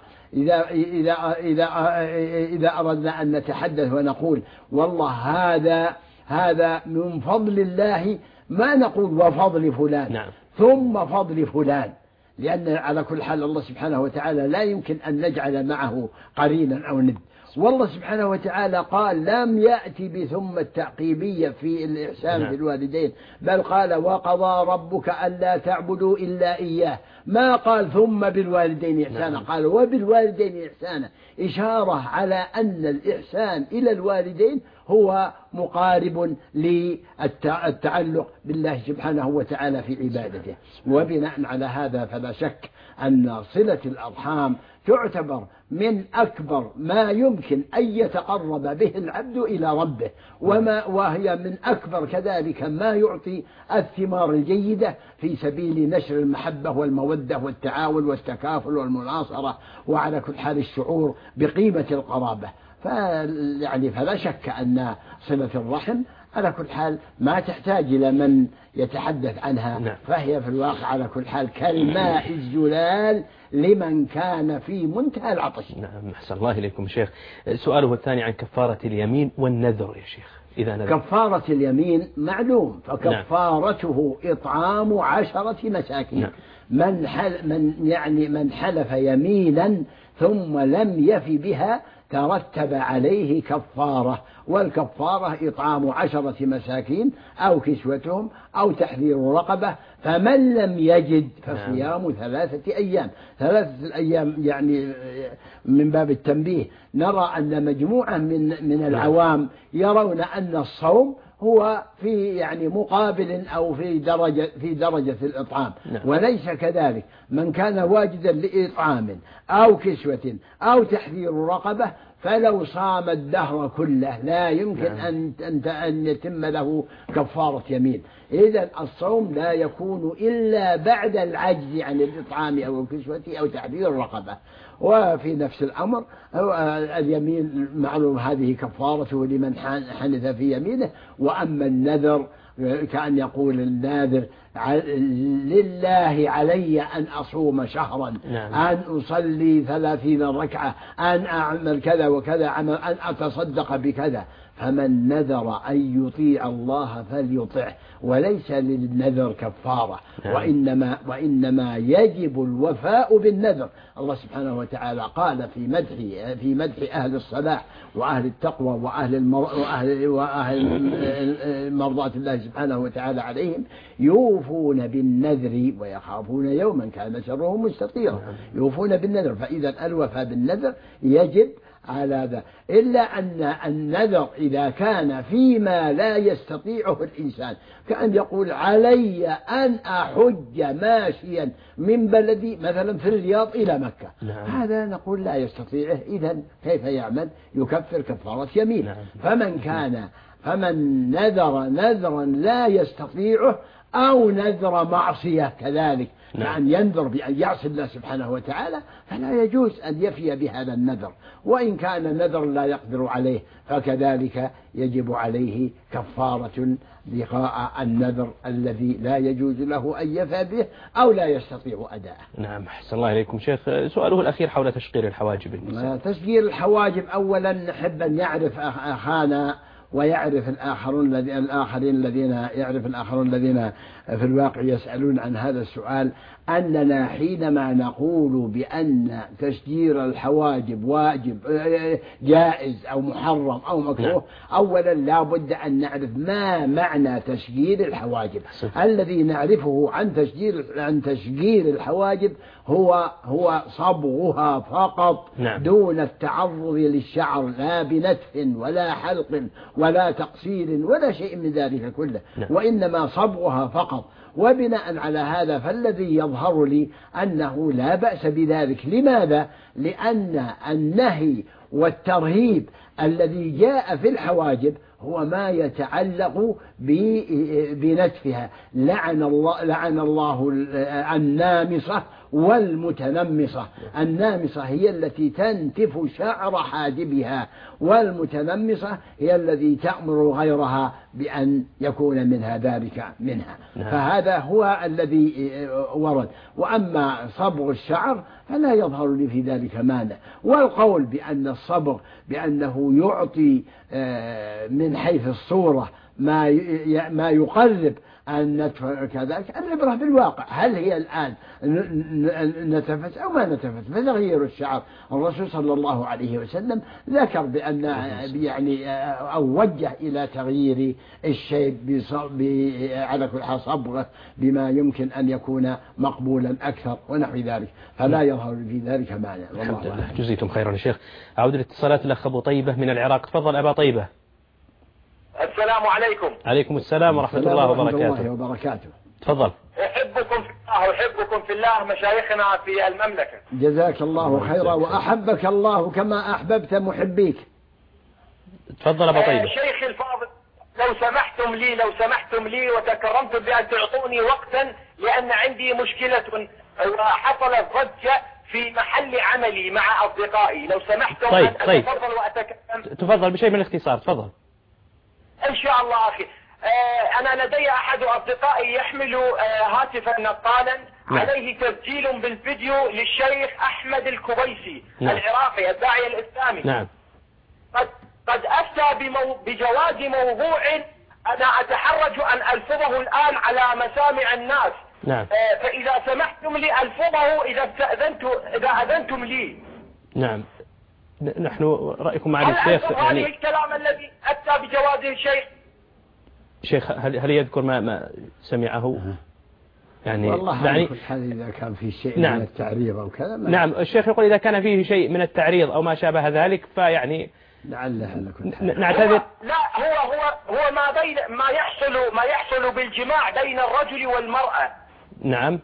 إذا أردنا أن نتحدث ونقول والله هذا من فضل الله، ما نقول وفضل فلان ثم فضل فلان، لأن على كل حال الله سبحانه وتعالى لا يمكن أن نجعل معه قرينا أو ند. والله سبحانه وتعالى قال لم يأتي بثم التعقيبية في الإحسان بالوالدين، بل قال وقضى ربك ألا تعبدوا إلا إياه، ما قال ثم بالوالدين إحسانا، قال وبالوالدين إحسانا، إشارة على أن الإحسان إلى الوالدين هو مقارب للتعلق بالله سبحانه وتعالى في عبادته. وبناء على هذا فلا شك أن صلة الأرحام تعتبر من أكبر ما يمكن أن يتقرب به العبد إلى ربه، وهي من أكبر كذلك ما يعطي الثمار الجيدة في سبيل نشر المحبة والمودة والتعاون والتكافل والمناصرة، وعلى كل حال الشعور بقيمة القرابة. فلا شك أن صلة الرحم على كل حال ما تحتاج إلى من يتحدث عنها، فهي في الواقع على كل حال كالماء الزلال لمن كان في منتهى العطش. نعم. أحسن الله إليكم شيخ. سؤاله الثاني عن كفارة اليمين والنذر يا شيخ. إذا نذر. كفارة اليمين معلوم، فكفارته إطعام 10 مساكين. من حلف يمينا ثم لم يف بها ترتب عليه كفارة، والكفارة إطعام 10 مساكين أو كسوتهم أو تحرير رقبة، فمن لم يجد فصيام 3 أيام. 3 أيام يعني من باب التنبيه. نرى أن مجموعة من العوام يرون أن الصوم هو في يعني مقابل أو في درجة الإطعام، وليس كذلك. من كان واجدا لإطعام أو كسوة أو تحرير رقبة فلو صام الدهر كله لا يمكن أن يتم له كفارة يمين. إذن الصوم لا يكون إلا بعد العجز عن الإطعام أو الكسوة أو تحرير الرقبة. وفي نفس الأمر اليمين معلوم هذه كفارته لمن حنث في يمينه. وأما النذر كأن يقول الناذر لله علي أن أصوم شهرا، أن أصلي 30 ركعة، أن أعمل كذا وكذا عمل، أن أتصدق بكذا. فمن نذر أن يطيع الله فليطعه، وليس للنذر كفارة، وإنما يجب الوفاء بالنذر. الله سبحانه وتعالى قال في مدح أهل الصلاح وأهل التقوى وأهل مرضاة الله سبحانه وتعالى عليهم: يوفون بالنذر ويخافون يوما كان شره مستطيرا. يوفون بالنذر، فإذا الوفاء بالنذر يجب على ذا، إلا أن النذر إذا كان فيما لا يستطيعه الإنسان، كأن يقول علي أن أحج ماشيا من بلدي مثلا في الرياض إلى مكة، هذا نقول لا يستطيعه، إذن كيف يعمل؟ يكفر كفارة يمين. فمن نذر نذرا لا يستطيعه أو نذر معصية كذلك، كأن ينذر بأن يعصي الله سبحانه وتعالى، فلا يجوز أن يفي بهذا النذر. وإن كان النذر لا يقدر عليه فكذلك يجب عليه كفارة لقاء النذر الذي لا يجوز له أن يفي به أو لا يستطيع أداءه. نعم، أحسن الله إليكم شيخ. سؤاله الأخير حول تشقير الحواجب النساء. تشقير الحواجب، أولا نحب أن يعرف أخانا ويعرف الآخرين الذين في الواقع يسألون عن هذا السؤال، أننا حينما نقول بأن تشجير الحواجب واجب جائز أو محرم أو مكروه، أولا لا بد أن نعرف ما معنى تشجير الحواجب. الذي نعرفه عن تشجير الحواجب هو صبغها فقط، دون التعرض للشعر، لا بنتف ولا حلق ولا تقصير ولا شيء من ذلك كله، وإنما صبغها فقط. وبناء على هذا فالذي يظهر لي أنه لا بأس بذلك. لماذا؟ لأن النهي والترهيب الذي جاء في الحواجب هو ما يتعلق بنتفها. لعن الله النامصة والمتنمصة. النامصة هي التي تنتف شعر حاجبها، والمتنمصة هي التي تأمر غيرها بأن يكون منها ذلك منها. فهذا هو الذي ورد. وأما صبغ الشعر فلا يظهر لي في ذلك مانع. والقول بأن الصبغ بأنه يعطي من حيث الصورة ما يقرب أن ندفع كذلك، العبرة بالواقع. هل هي الآن نتفت أو ما نتفت؟ فتغيير الشعر، الرسول صلى الله عليه وسلم ذكر بأن أو وجه إلى تغيير الشيء على كل حال صبغه بما يمكن أن يكون مقبولا أكثر ونحو ذلك، فلا يظهر في ذلك مانع. الحمد لله، جزيتم خيرا يا شيخ. أعود الاتصالات الأخ أبو طيبة من العراق. تفضل أبا طيبة. السلام عليكم. عليكم السلام ورحمة الله وبركاته. تفضل. أحبكم في الله وأحبكم في الله مشايخنا في المملكة. جزاك الله خيرا، وأحبك الله كما أحببت محبيك. تفضل أبا طيبة. شيخي الفاضل، لو سمحتم لي وتكرمتم بأن تعطوني وقتا، لأن عندي مشكلة وحصلت ضجة في محل عملي مع أصدقائي. لو سمحتم أن أتفضل وأتكلم. تفضل بشيء من الاختصار. تفضل. إن شاء الله أخي. أنا لدي أحد أصدقائي يحمل هاتفا نقالا عليه تسجيل بالفيديو للشيخ أحمد الكويسي العراقي الداعية الإسلامي. قد أفتى بجواز موضوع أنا أتحرج أن ألفظه الآن على مسامع الناس. فإذا سمحتم لي ألفظه إذا أذنتم لي. نعم، نحن رأيكم مع الشيخ. يعني الكلام الذي أتى بجوازه الشيخ. شيخ هل يذكر ما سمعه؟ يعني والله على كل حال إذا كان في شيء من التعريض أو كذا. نعم، الشيخ يقول إذا كان فيه شيء من التعريض أو ما شابه ذلك فيعني لعله على كل حال نعتذر. لا، هو ما يحصل بالجماع بين الرجل والمرأة. نعم.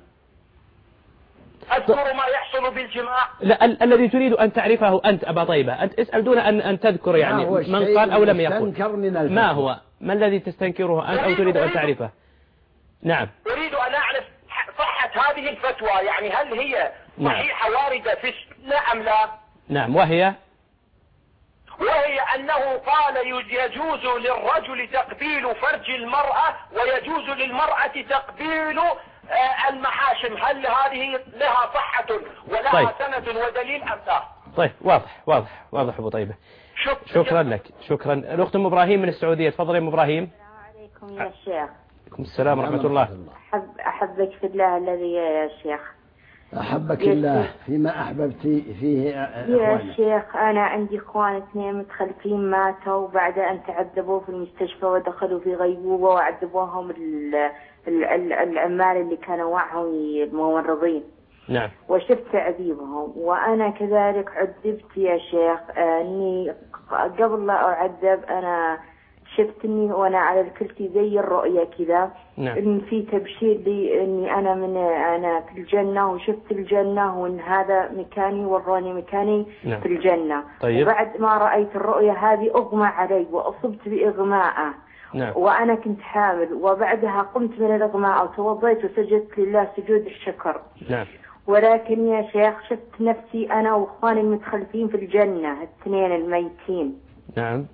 أذكر ما يحصل بالجماع. لا، الذي تريد أن تعرفه أنت أبا طيبة، أنت اسأل دون أن تذكر يعني من قال أو لم يقل. ما هو؟ ما الذي تستنكره أنت أو تريد أن تعرفه؟ نعم. أريد أن أعرف صحة هذه الفتوى، يعني هل هي صحيحة واردة في السنة أم لا؟ نعم. وهي وهي أنه قال يجوز للرجل تقبيل فرج المرأة ويجوز للمرأة تقبيل المحاشم. هل هذه لها صحة ولها سند ودليل أم لا؟ طيب واضح أبو طيبة. شكرا لك. شكرا. الأخت أم إبراهيم من السعودية. تفضلي أم إبراهيم. السلام عليكم يا شيخ. عليكم السلام ورحمة الله. أحبك في الله الذي يا شيخ. أحبك الله فيما أحببت فيه يا شيخ. أنا عندي إخوان 2 متخلفين ماتوا بعد أن تعذبوا في المستشفى ودخلوا في غيبوبة وعذبوهم العمال اللي كانوا معهم الممرضين. نعم. وشفت تعذيبهم وأنا كذلك عذبت يا شيخ. أني قبل لا أعذب أنا شفت اني وانا على الكرسي زي الرؤية كذا. نعم. ان في تبشير لي اني انا في الجنة وشفت الجنة وان هذا مكاني وروني مكاني. نعم. في الجنة. طيب. وبعد ما رأيت الرؤية هذه اغمى علي واصبت باغماء. نعم. وانا كنت حامل وبعدها قمت من الاغماء وتوضيت وسجدت لله سجود الشكر. نعم. ولكن يا شيخ شفت نفسي انا واخواني المتخلفين في الجنة 2 الميتين. نعم.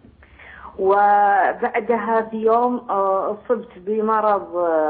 وبعدها في يوم أصبت بمرض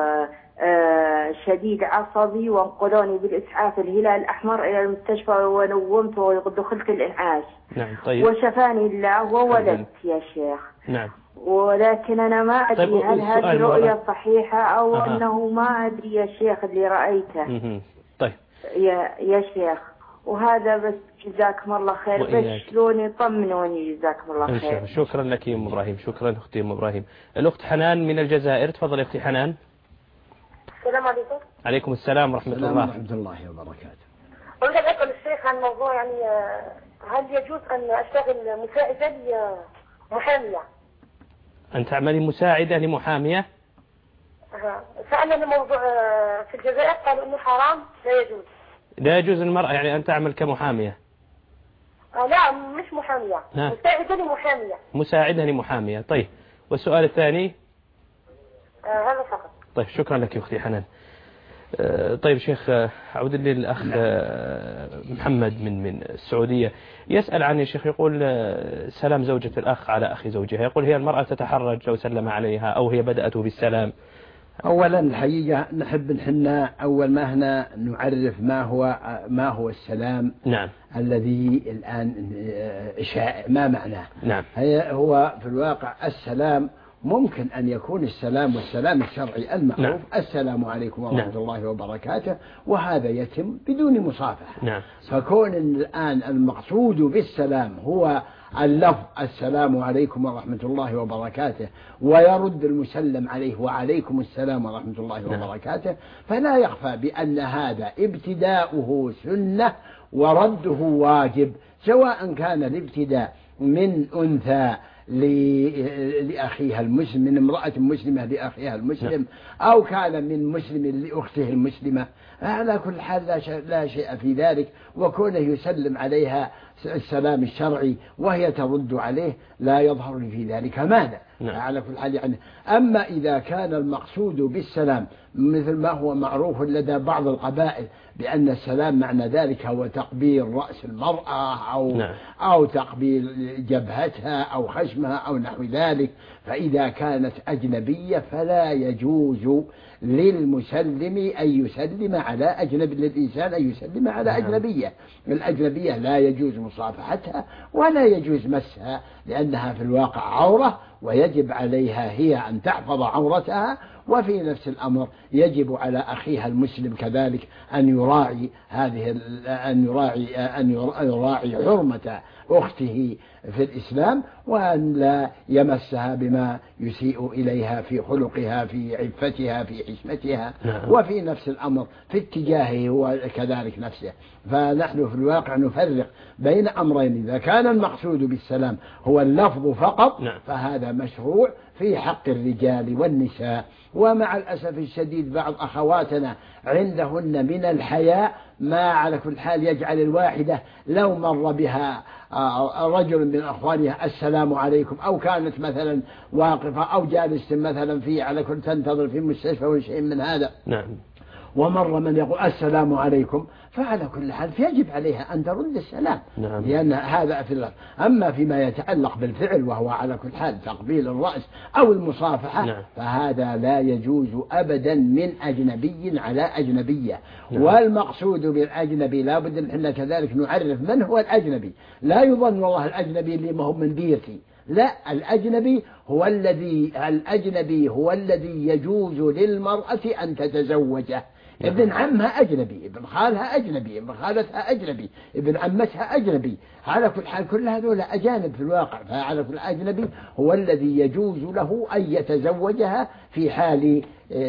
شديد عصبي وانقلوني بالإسعاف الهلال الأحمر إلى المستشفى ونومت ودخلت الإنعاش. نعم. طيب. وشفاني الله وولدت يا شيخ. نام. ولكن أنا ما أدري طيب هل هذه رؤية صحيحة أو أنه ما أدري يا شيخ اللي رأيته. طيب يا شيخ. وهذا بس جزاكم الله خير. بشلوني طمنوني جزاكم الله خير. شكرا لك يا أم إبراهيم. شكرا أختي أم إبراهيم. الأخت حنان من الجزائر. تفضل أختي حنان. السلام عليكم. عليكم السلام ورحمة الله. ورحمة الله وبركاته. أريد أن أسأل الشيخ عن موضوع يعني هل يجوز أن أشتغل مساعدة لمحامية؟ أن تعملي مساعدة لمحامية؟ سألني موضوع في الجزائر قالوا إنه حرام لا يجوز. لا يجوز المرأة يعني أن تعمل كمحامية؟ لا مش محامية. مساعدة لمحامية. مساعدة لمحامية. طيب والسؤال الثاني؟ هذا فقط. طيب شكرا لك يا أختي حنان. طيب شيخ أعود للأخ محمد من السعودية يسأل عن يا شيخ. يقول سلام زوجة الأخ على أخي زوجها. يقول هي المرأة تتحرج لو سلم عليها أو هي بدأته بالسلام؟ أولا الحقيقة نحب نحن أول ما هنا نعرف ما هو السلام. نعم. الذي الآن ما معناه. نعم. هو في الواقع السلام ممكن أن يكون السلام والسلام الشرعي المعروف. نعم. السلام عليكم ورحمة نعم. الله وبركاته. وهذا يتم بدون مصافحة. نعم. فكون الآن المقصود بالسلام هو اللفظ السلام عليكم ورحمة الله وبركاته ويرد المسلم عليه وعليكم السلام ورحمة الله وبركاته. فلا يخفى بأن هذا ابتداؤه سنة ورده واجب، سواء كان الابتداء من أنثى لأخيها المسلم، من امرأة مسلمة لأخيها المسلم، أو كان من مسلم لأخته المسلمة. على كل حال لا شيء في ذلك، وكونه يسلم عليها السلام الشرعي وهي ترد عليه لا يظهر في ذلك مانع. على كل حال يعني. أما إذا كان المقصود بالسلام مثل ما هو معروف لدى بعض القبائل بأن السلام معنى ذلك هو تقبيل رأس المرأة أو تقبيل جبهتها أو خشمها أو نحو ذلك، فإذا كانت أجنبية فلا يجوز للمسلم أن يسلم على أجنبي، للإنسان أن يسلم على أجنبية. الأجنبية لا يجوز مصافحتها ولا يجوز مسها، لأنها في الواقع عورة ويجب عليها هي أن تحفظ عورتها. وفي نفس الأمر يجب على أخيها المسلم كذلك أن يراعي حرمة أخته في الإسلام، وأن لا يمسها بما يسيء إليها في خلقها، في عفتها، في حشمتها. وفي نفس الأمر في اتجاهه هو كذلك نفسه. فنحن في الواقع نفرق بين أمرين. إذا كان المقصود بالسلام هو اللفظ فقط فهذا مشروع في حق الرجال والنساء. ومع الأسف الشديد بعض أخواتنا عندهن من الحياء ما على كل حال يجعل الواحدة لو مر بها رجل من أخوانها السلام عليكم، أو كانت مثلا واقفة أو جالسة مثلا على كل تنتظر في مستشفى وشيء من هذا، ومر من يقول السلام عليكم، فعلى كل حال يجب عليها أن ترد السلام. نعم. لأن هذا في الله. أما فيما يتعلق بالفعل وهو على كل حال تقبيل الرأس أو المصافحة، نعم. فهذا لا يجوز أبدا من أجنبي على أجنبية. نعم. والمقصود بالأجنبي لا بد أن احنا كذلك نعرف من هو الأجنبي. لا يظن والله الأجنبي اللي ما هو من بيتي، لا، الأجنبي هو الذي يجوز للمرأة أن تتزوجه. ابن عمها أجنبي، ابن خالها أجنبي، ابن خالتها أجنبي، ابن عمتها أجنبي، على كل حال كل هذول أجانب في الواقع. فعلى كل أجنبي هو الذي يجوز له أن يتزوجها في حال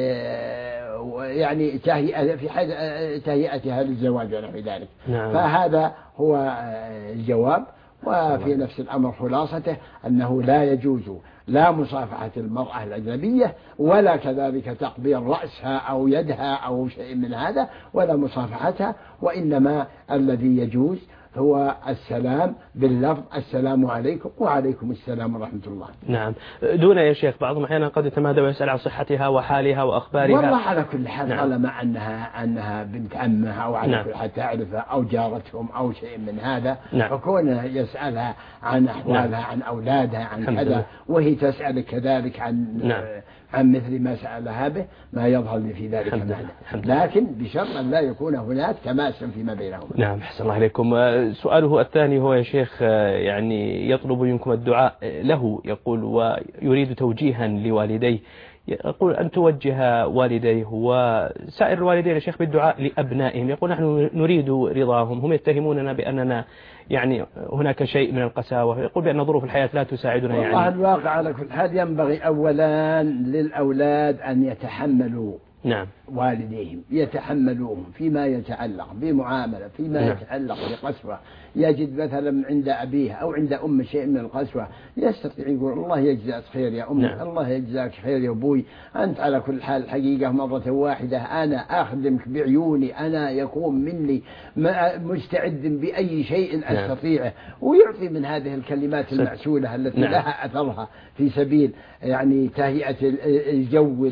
يعني في حال تهيئتها للزواج ونحو ذلك. نعم. فهذا هو الجواب. وفي نفس الأمر خلاصته أنه لا يجوز لا مصافحة المرأة الأجنبية ولا كذلك تقبيل رأسها أو يدها أو شيء من هذا ولا مصافحتها، وإنما الذي يجوز هو السلام باللفظ السلام عليكم وعليكم السلام ورحمة الله. نعم. دون يا شيخ بعضهم أحيانا قد يتمادى ويسأل عن صحتها وحالها وأخبارها. والله على كل حال نعم. طالما أنها بنت عمها أو على كل حال تعرفها أو جارتهم أو شيء من هذا، نعم. فكونه يسألها عن أحوالها، نعم. عن أولادها، عن كذا، وهي تسأل كذلك عن نعم. عن مثل ما سألها به، ما يظهر لي في ذلك معنى، لكن بشرط أن لا يكون هناك تماس فيما بينهم. نعم. أحسن الله إليكم. سؤاله الثاني هو يا شيخ يعني يطلب منكم الدعاء له، يقول ويريد توجيها لوالديه، يقول أن توجه والديه وسائر الوالدين يا شيخ بالدعاء لأبنائهم. يقول نحن نريد رضاهم، هم يتهموننا بأننا يعني هناك شيء من القساوة، يقول بأن ظروف الحياة لا تساعدنا. يعني والله الواقع على كل حال ينبغي أولا للأولاد أن يتحملوا، نعم، والديهم، يتحملوهم فيما يتعلق بمعاملة، فيما يتعلق بقسوة، يجد مثلا عند أبيه أو عند أم شيء من القسوة، يستطيع يقول الله يجزاك خير يا أمي، الله يجزاك خير يا أبوي، أنت على كل حال الحقيقة مرة واحدة أنا أخدمك بعيوني، أنا يكون مني مستعد بأي شيء أستطيعه، ويعطي من هذه الكلمات المعسولة التي لها أثرها في سبيل يعني تهيئة الجو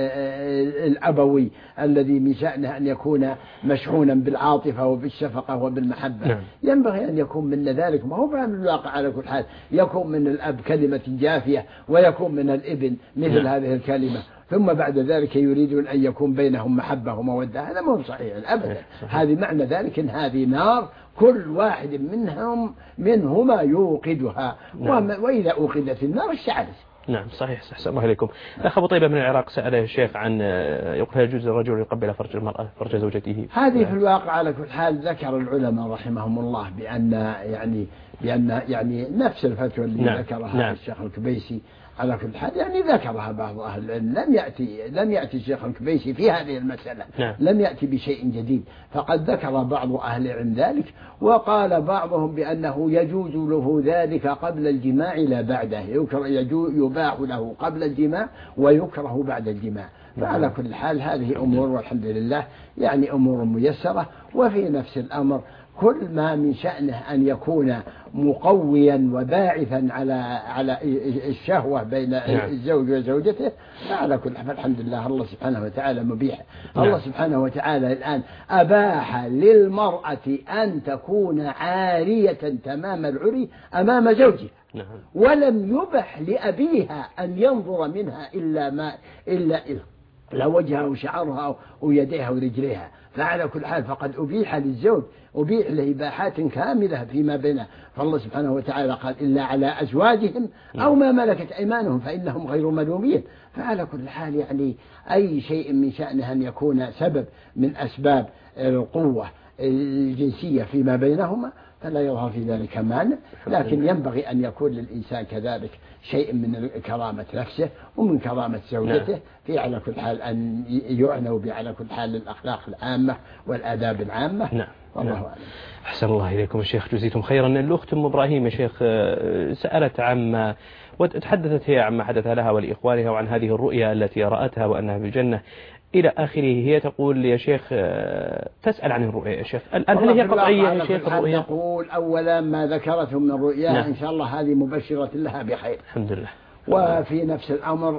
الأبوي الذي من شأنه أن يكون مشحونا بالعاطفة وبالشفقة وبالمحبة. ينبغي أن يكون من ذلك، ما هو من الواقع على كل حال يكون من الأب كلمة جافية ويكون من الابن مثل هذه الكلمة، ثم بعد ذلك يريدون أن يكون بينهم محبة ومودة. هذا ما هو صحيح أبدا. هذه معنى ذلك إن هذه نار كل واحد منهما يوقدها، وإذا أوقدت النار اشتعلت. نعم صحيح. أحسن الله إليكم. الأخ أبو طيبة من العراق سأل الشيخ عن يقول يجوز الرجل يقبل فرج المرأة فرج زوجته؟ هذه في الواقع على كل حال ذكر العلماء رحمهم الله بأن يعني نفس الفتوى اللي ذكرها الشيخ الكبيسي على كل حال، يعني ذكرها بعض أهل العلم. لم يأتي الشيخ الكبيسي في هذه المسألة، لم يأتي بشيء جديد، فقد ذكر بعض أهل العلم ذلك، وقال بعضهم بأنه يجوز له ذلك قبل الجماع لا بعده، يباح له قبل الجماع ويكره بعد الجماع. فعلى كل حال هذه أمور والحمد لله يعني أمور ميسرة. وفي نفس الأمر كل ما من شأنه أن يكون مقويا وباعثا على الشهوة بين الزوج وزوجته، فعلى كل حال الحمد لله الله سبحانه وتعالى مبيح. الله سبحانه وتعالى الآن أباح للمرأة أن تكون عارية تمام العري أمام زوجها، ولم يبح لأبيها أن ينظر منها إلا وجهها وشعرها ويديها ورجليها. فعلى كل حال فقد أبيح للزوج، أبيح له إباحات كاملة فيما بينه. فالله سبحانه وتعالى قال إلا على أزواجهم أو ما ملكت أيمانهم فإنهم غير ملومين. فعلى كل حال يعني أي شيء من شأنه أن يكون سبب من أسباب القوة الجنسية فيما بينهما فلا يظهر في ذلك مانع، لكن ينبغي أن يكون للإنسان كذلك شيء من كرامة نفسه ومن كرامة زوجته، في على كل حال أن يعنوا على كل حال الأخلاق العامة والآداب العامة. والله أعلم. أحسن الله إليكم الشيخ، جزيتم خيرا. الأخت أم إبراهيم يا شيخ سألت عما وتحدثت هي عما حدث لها ولإخوانها وعن هذه الرؤيا التي رأتها وأنها في الجنة إلى آخره. هي تقول يا شيخ تسأل عن الرؤيا يا شيخ، هل هي قطعية يا شيخ الرؤيا؟ تقول أولا ما ذكرته من الرؤيا إن شاء الله هذه مبشرة لها بخير الحمد لله. وفي نفس الأمر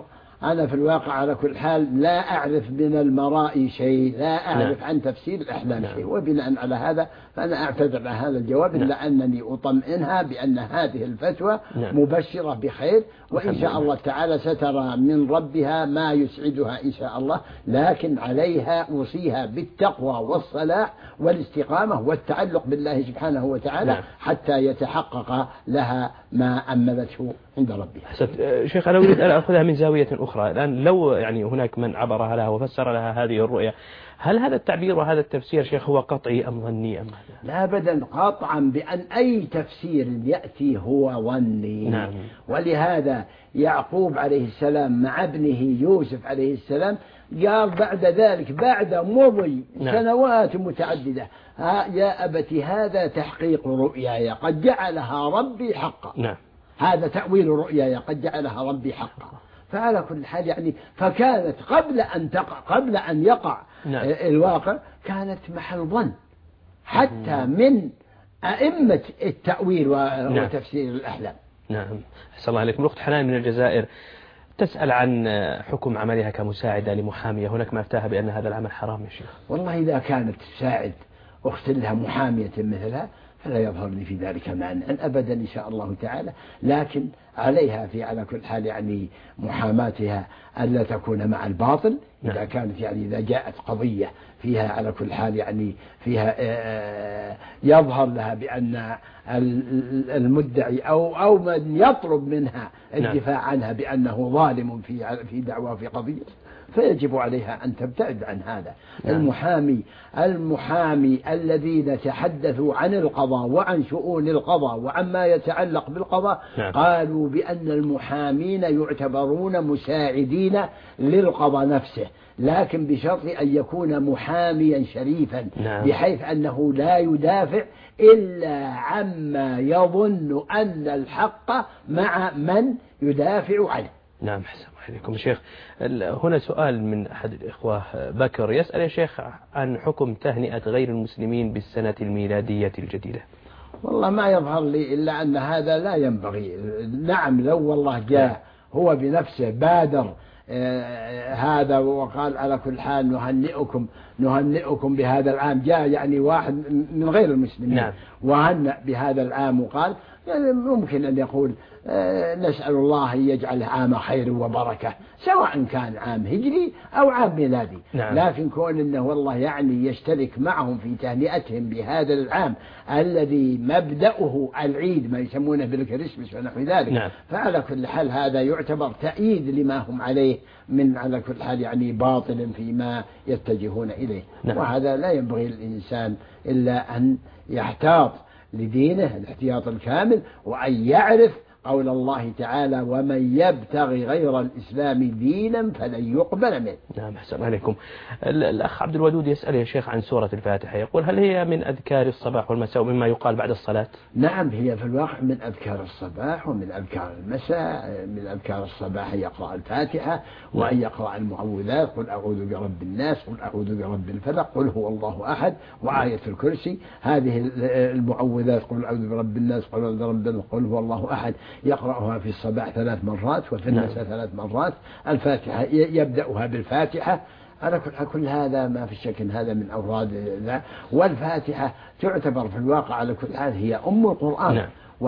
أنا في الواقع على كل حال لا أعرف من المرائي شيء، لا أعرف عن تفسير الأحلام شيء، وبناء على هذا فأنا أعتذر على هذا الجواب، إلا أنني أطمئنها بأن هذه الفتوى مبشرة بخير، وإن شاء الله تعالى سترى من ربها ما يسعدها إن شاء الله، لكن عليها أوصيها بالتقوى والصلاح والاستقامة والتعلق بالله سبحانه وتعالى حتى يتحقق لها ما أملته عند ربها. شيخ أنا أريد أن أخذها من زاوية أخرى الآن. لو يعني هناك من عبرها لها وفسر لها هذه الرؤية، هل هذا التعبير وهذا التفسير شيخ هو قطعي أم ظني أم ماذا؟ لا أبدا، قطعا بأن أي تفسير يأتي هو ظني. ولهذا يعقوب عليه السلام مع ابنه يوسف عليه السلام قال بعد ذلك بعد مضي سنوات متعددة: يا أبت هذا تحقيق رؤياي قد جعلها ربي حقا. هذا تأويل رؤياي قد جعلها ربي حقا. فعلى كل حال يعني فكانت قبل أن يقع الواقع كانت محل ظن حتى من أئمة التأويل وتفسير الأحلام. نعم. أحسن الله عليكم. الأخت حنان من الجزائر تسأل عن حكم عملها كمساعدة لمحامية، هناك ما افتاها بأن هذا العمل حرام يا شيخ. والله إذا كانت تساعد أخت لها محامية مثلها فلا يظهر لي في ذلك مانع أبدا إن شاء الله تعالى، لكن عليها في على كل حال يعني محاماتها ألا تكون مع الباطل. إذا كانت يعني إذا جاءت قضية فيها على كل حال يعني فيها يظهر لها بأن المدعي أو من يطلب منها الدفاع عنها بأنه ظالم في دعوى في قضية، فيجب عليها أن تبتعد عن هذا. المحامي الذين يتحدثوا عن القضاء وعن شؤون القضاء وعما يتعلق بالقضاء قالوا بأن المحامين يعتبرون مساعدين للقضاء نفسه، لكن بشرط أن يكون محاميا شريفا بحيث أنه لا يدافع إلا عما يظن أن الحق مع من يدافع عنه. نعم. حسن عليكم شيخ. هنا سؤال من أحد الإخوة بكر يسأل يا شيخ عن حكم تهنئة غير المسلمين بالسنة الميلادية الجديدة. والله ما يظهر لي إلا أن هذا لا ينبغي. نعم لو والله جاء هو بنفسه بادر هذا وقال على كل حال نهنئكم بهذا العام، جاء يعني واحد من غير المسلمين وهنأ بهذا العام وقال يعني ممكن أن يقول نسأل الله أن يجعل عام خير وبركة سواء كان عام هجري أو عام ميلادي. لكن كون أنه والله يعني يشترك معهم في تهنئتهم بهذا العام الذي مبدأه العيد ما يسمونه بالكريسماس ونحو ذلك فعلى كل حال هذا يعتبر تأييد لما هم عليه من على كل حال يعني باطل فيما يتجهون إليه. وهذا لا ينبغي الإنسان إلا أن يحتاط لدينه الاحتياط الكامل، وأن يعرف قول الله تعالى: ومن يبتغي غير الإسلام دينا فلن يقبل منه. نعم. أحسن عليكم. الأخ عبد الودود يسأل يا شيخ عن سورة الفاتحة، يقول هل هي من أذكار الصباح والمساء ومما يقال بعد الصلاة؟ نعم هي في الواقع من أذكار الصباح ومن أذكار المساء. من أذكار الصباح يقرأ الفاتحة وأن يقرأ المعوذات: قل أعوذ برب الناس، قل أعوذ برب الفلق، قل هو الله أحد، وآية الكرسي. هذه المعوذات قل أعوذ برب الناس، قل أعوذ برب الفلق، قل هو الله أحد يقرأها في الصباح 3 مرات وفي المساء 3 مرات. الفاتحة يبدأها بالفاتحة. على كل هذا ما في شك هذا من أوراد ذا. والفاتحة تعتبر في الواقع على كل حال هي أم القرآن.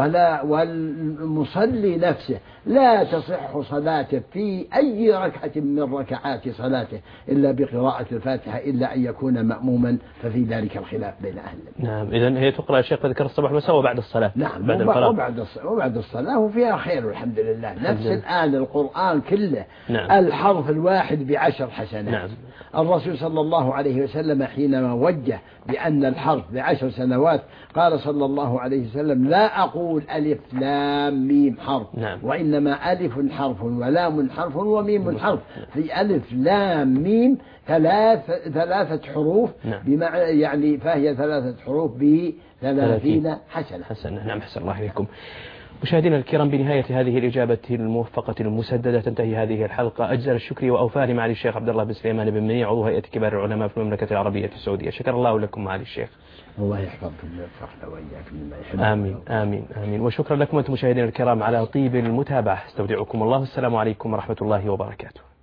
والمصلي نفسه لا تصح صلاته في أي ركعة من ركعات صلاته إلا بقراءة الفاتحة إلا أن يكون مأموما، ففي ذلك الخلاف بين أهل العلم. نعم. إذن هي تقرأ شيخ ذكر الصباح والمساء وبعد الصلاة. نعم. وبعد الصلاة وفيها خير والحمد لله. نفس الآن القرآن كله الحرف الواحد ب10 حسنات. الرسول صلى الله عليه وسلم حينما وجه بأن الحرف ب10 سنوات قال صلى الله عليه وسلم: لا أقول ألف لام ميم حرف، وإنما ألف حرف ولام حرف وميم حرف. في ألف لام ميم 3 حروف بمعنى يعني فهي 3 حروف 30 حسنة. نعم، حسن الله إليكم. مشاهدينا الكرام، بنهاية هذه الإجابة الموفقة المسددة تنتهي هذه الحلقة. أجزل الشكر وأوفاه لمعالي الشيخ عبد الله بن سليمان بن منيع، عضو هيئة كبار العلماء في المملكة العربية السعودية. شكر الله لكم معالي الشيخ. الله يحفظكم ويوفقنا وإياكم مما يحب. آمين آمين آمين. وشكرا لكم أنتم مشاهدينا الكرام على طيب المتابعة. استودعكم الله. السلام عليكم ورحمة الله وبركاته.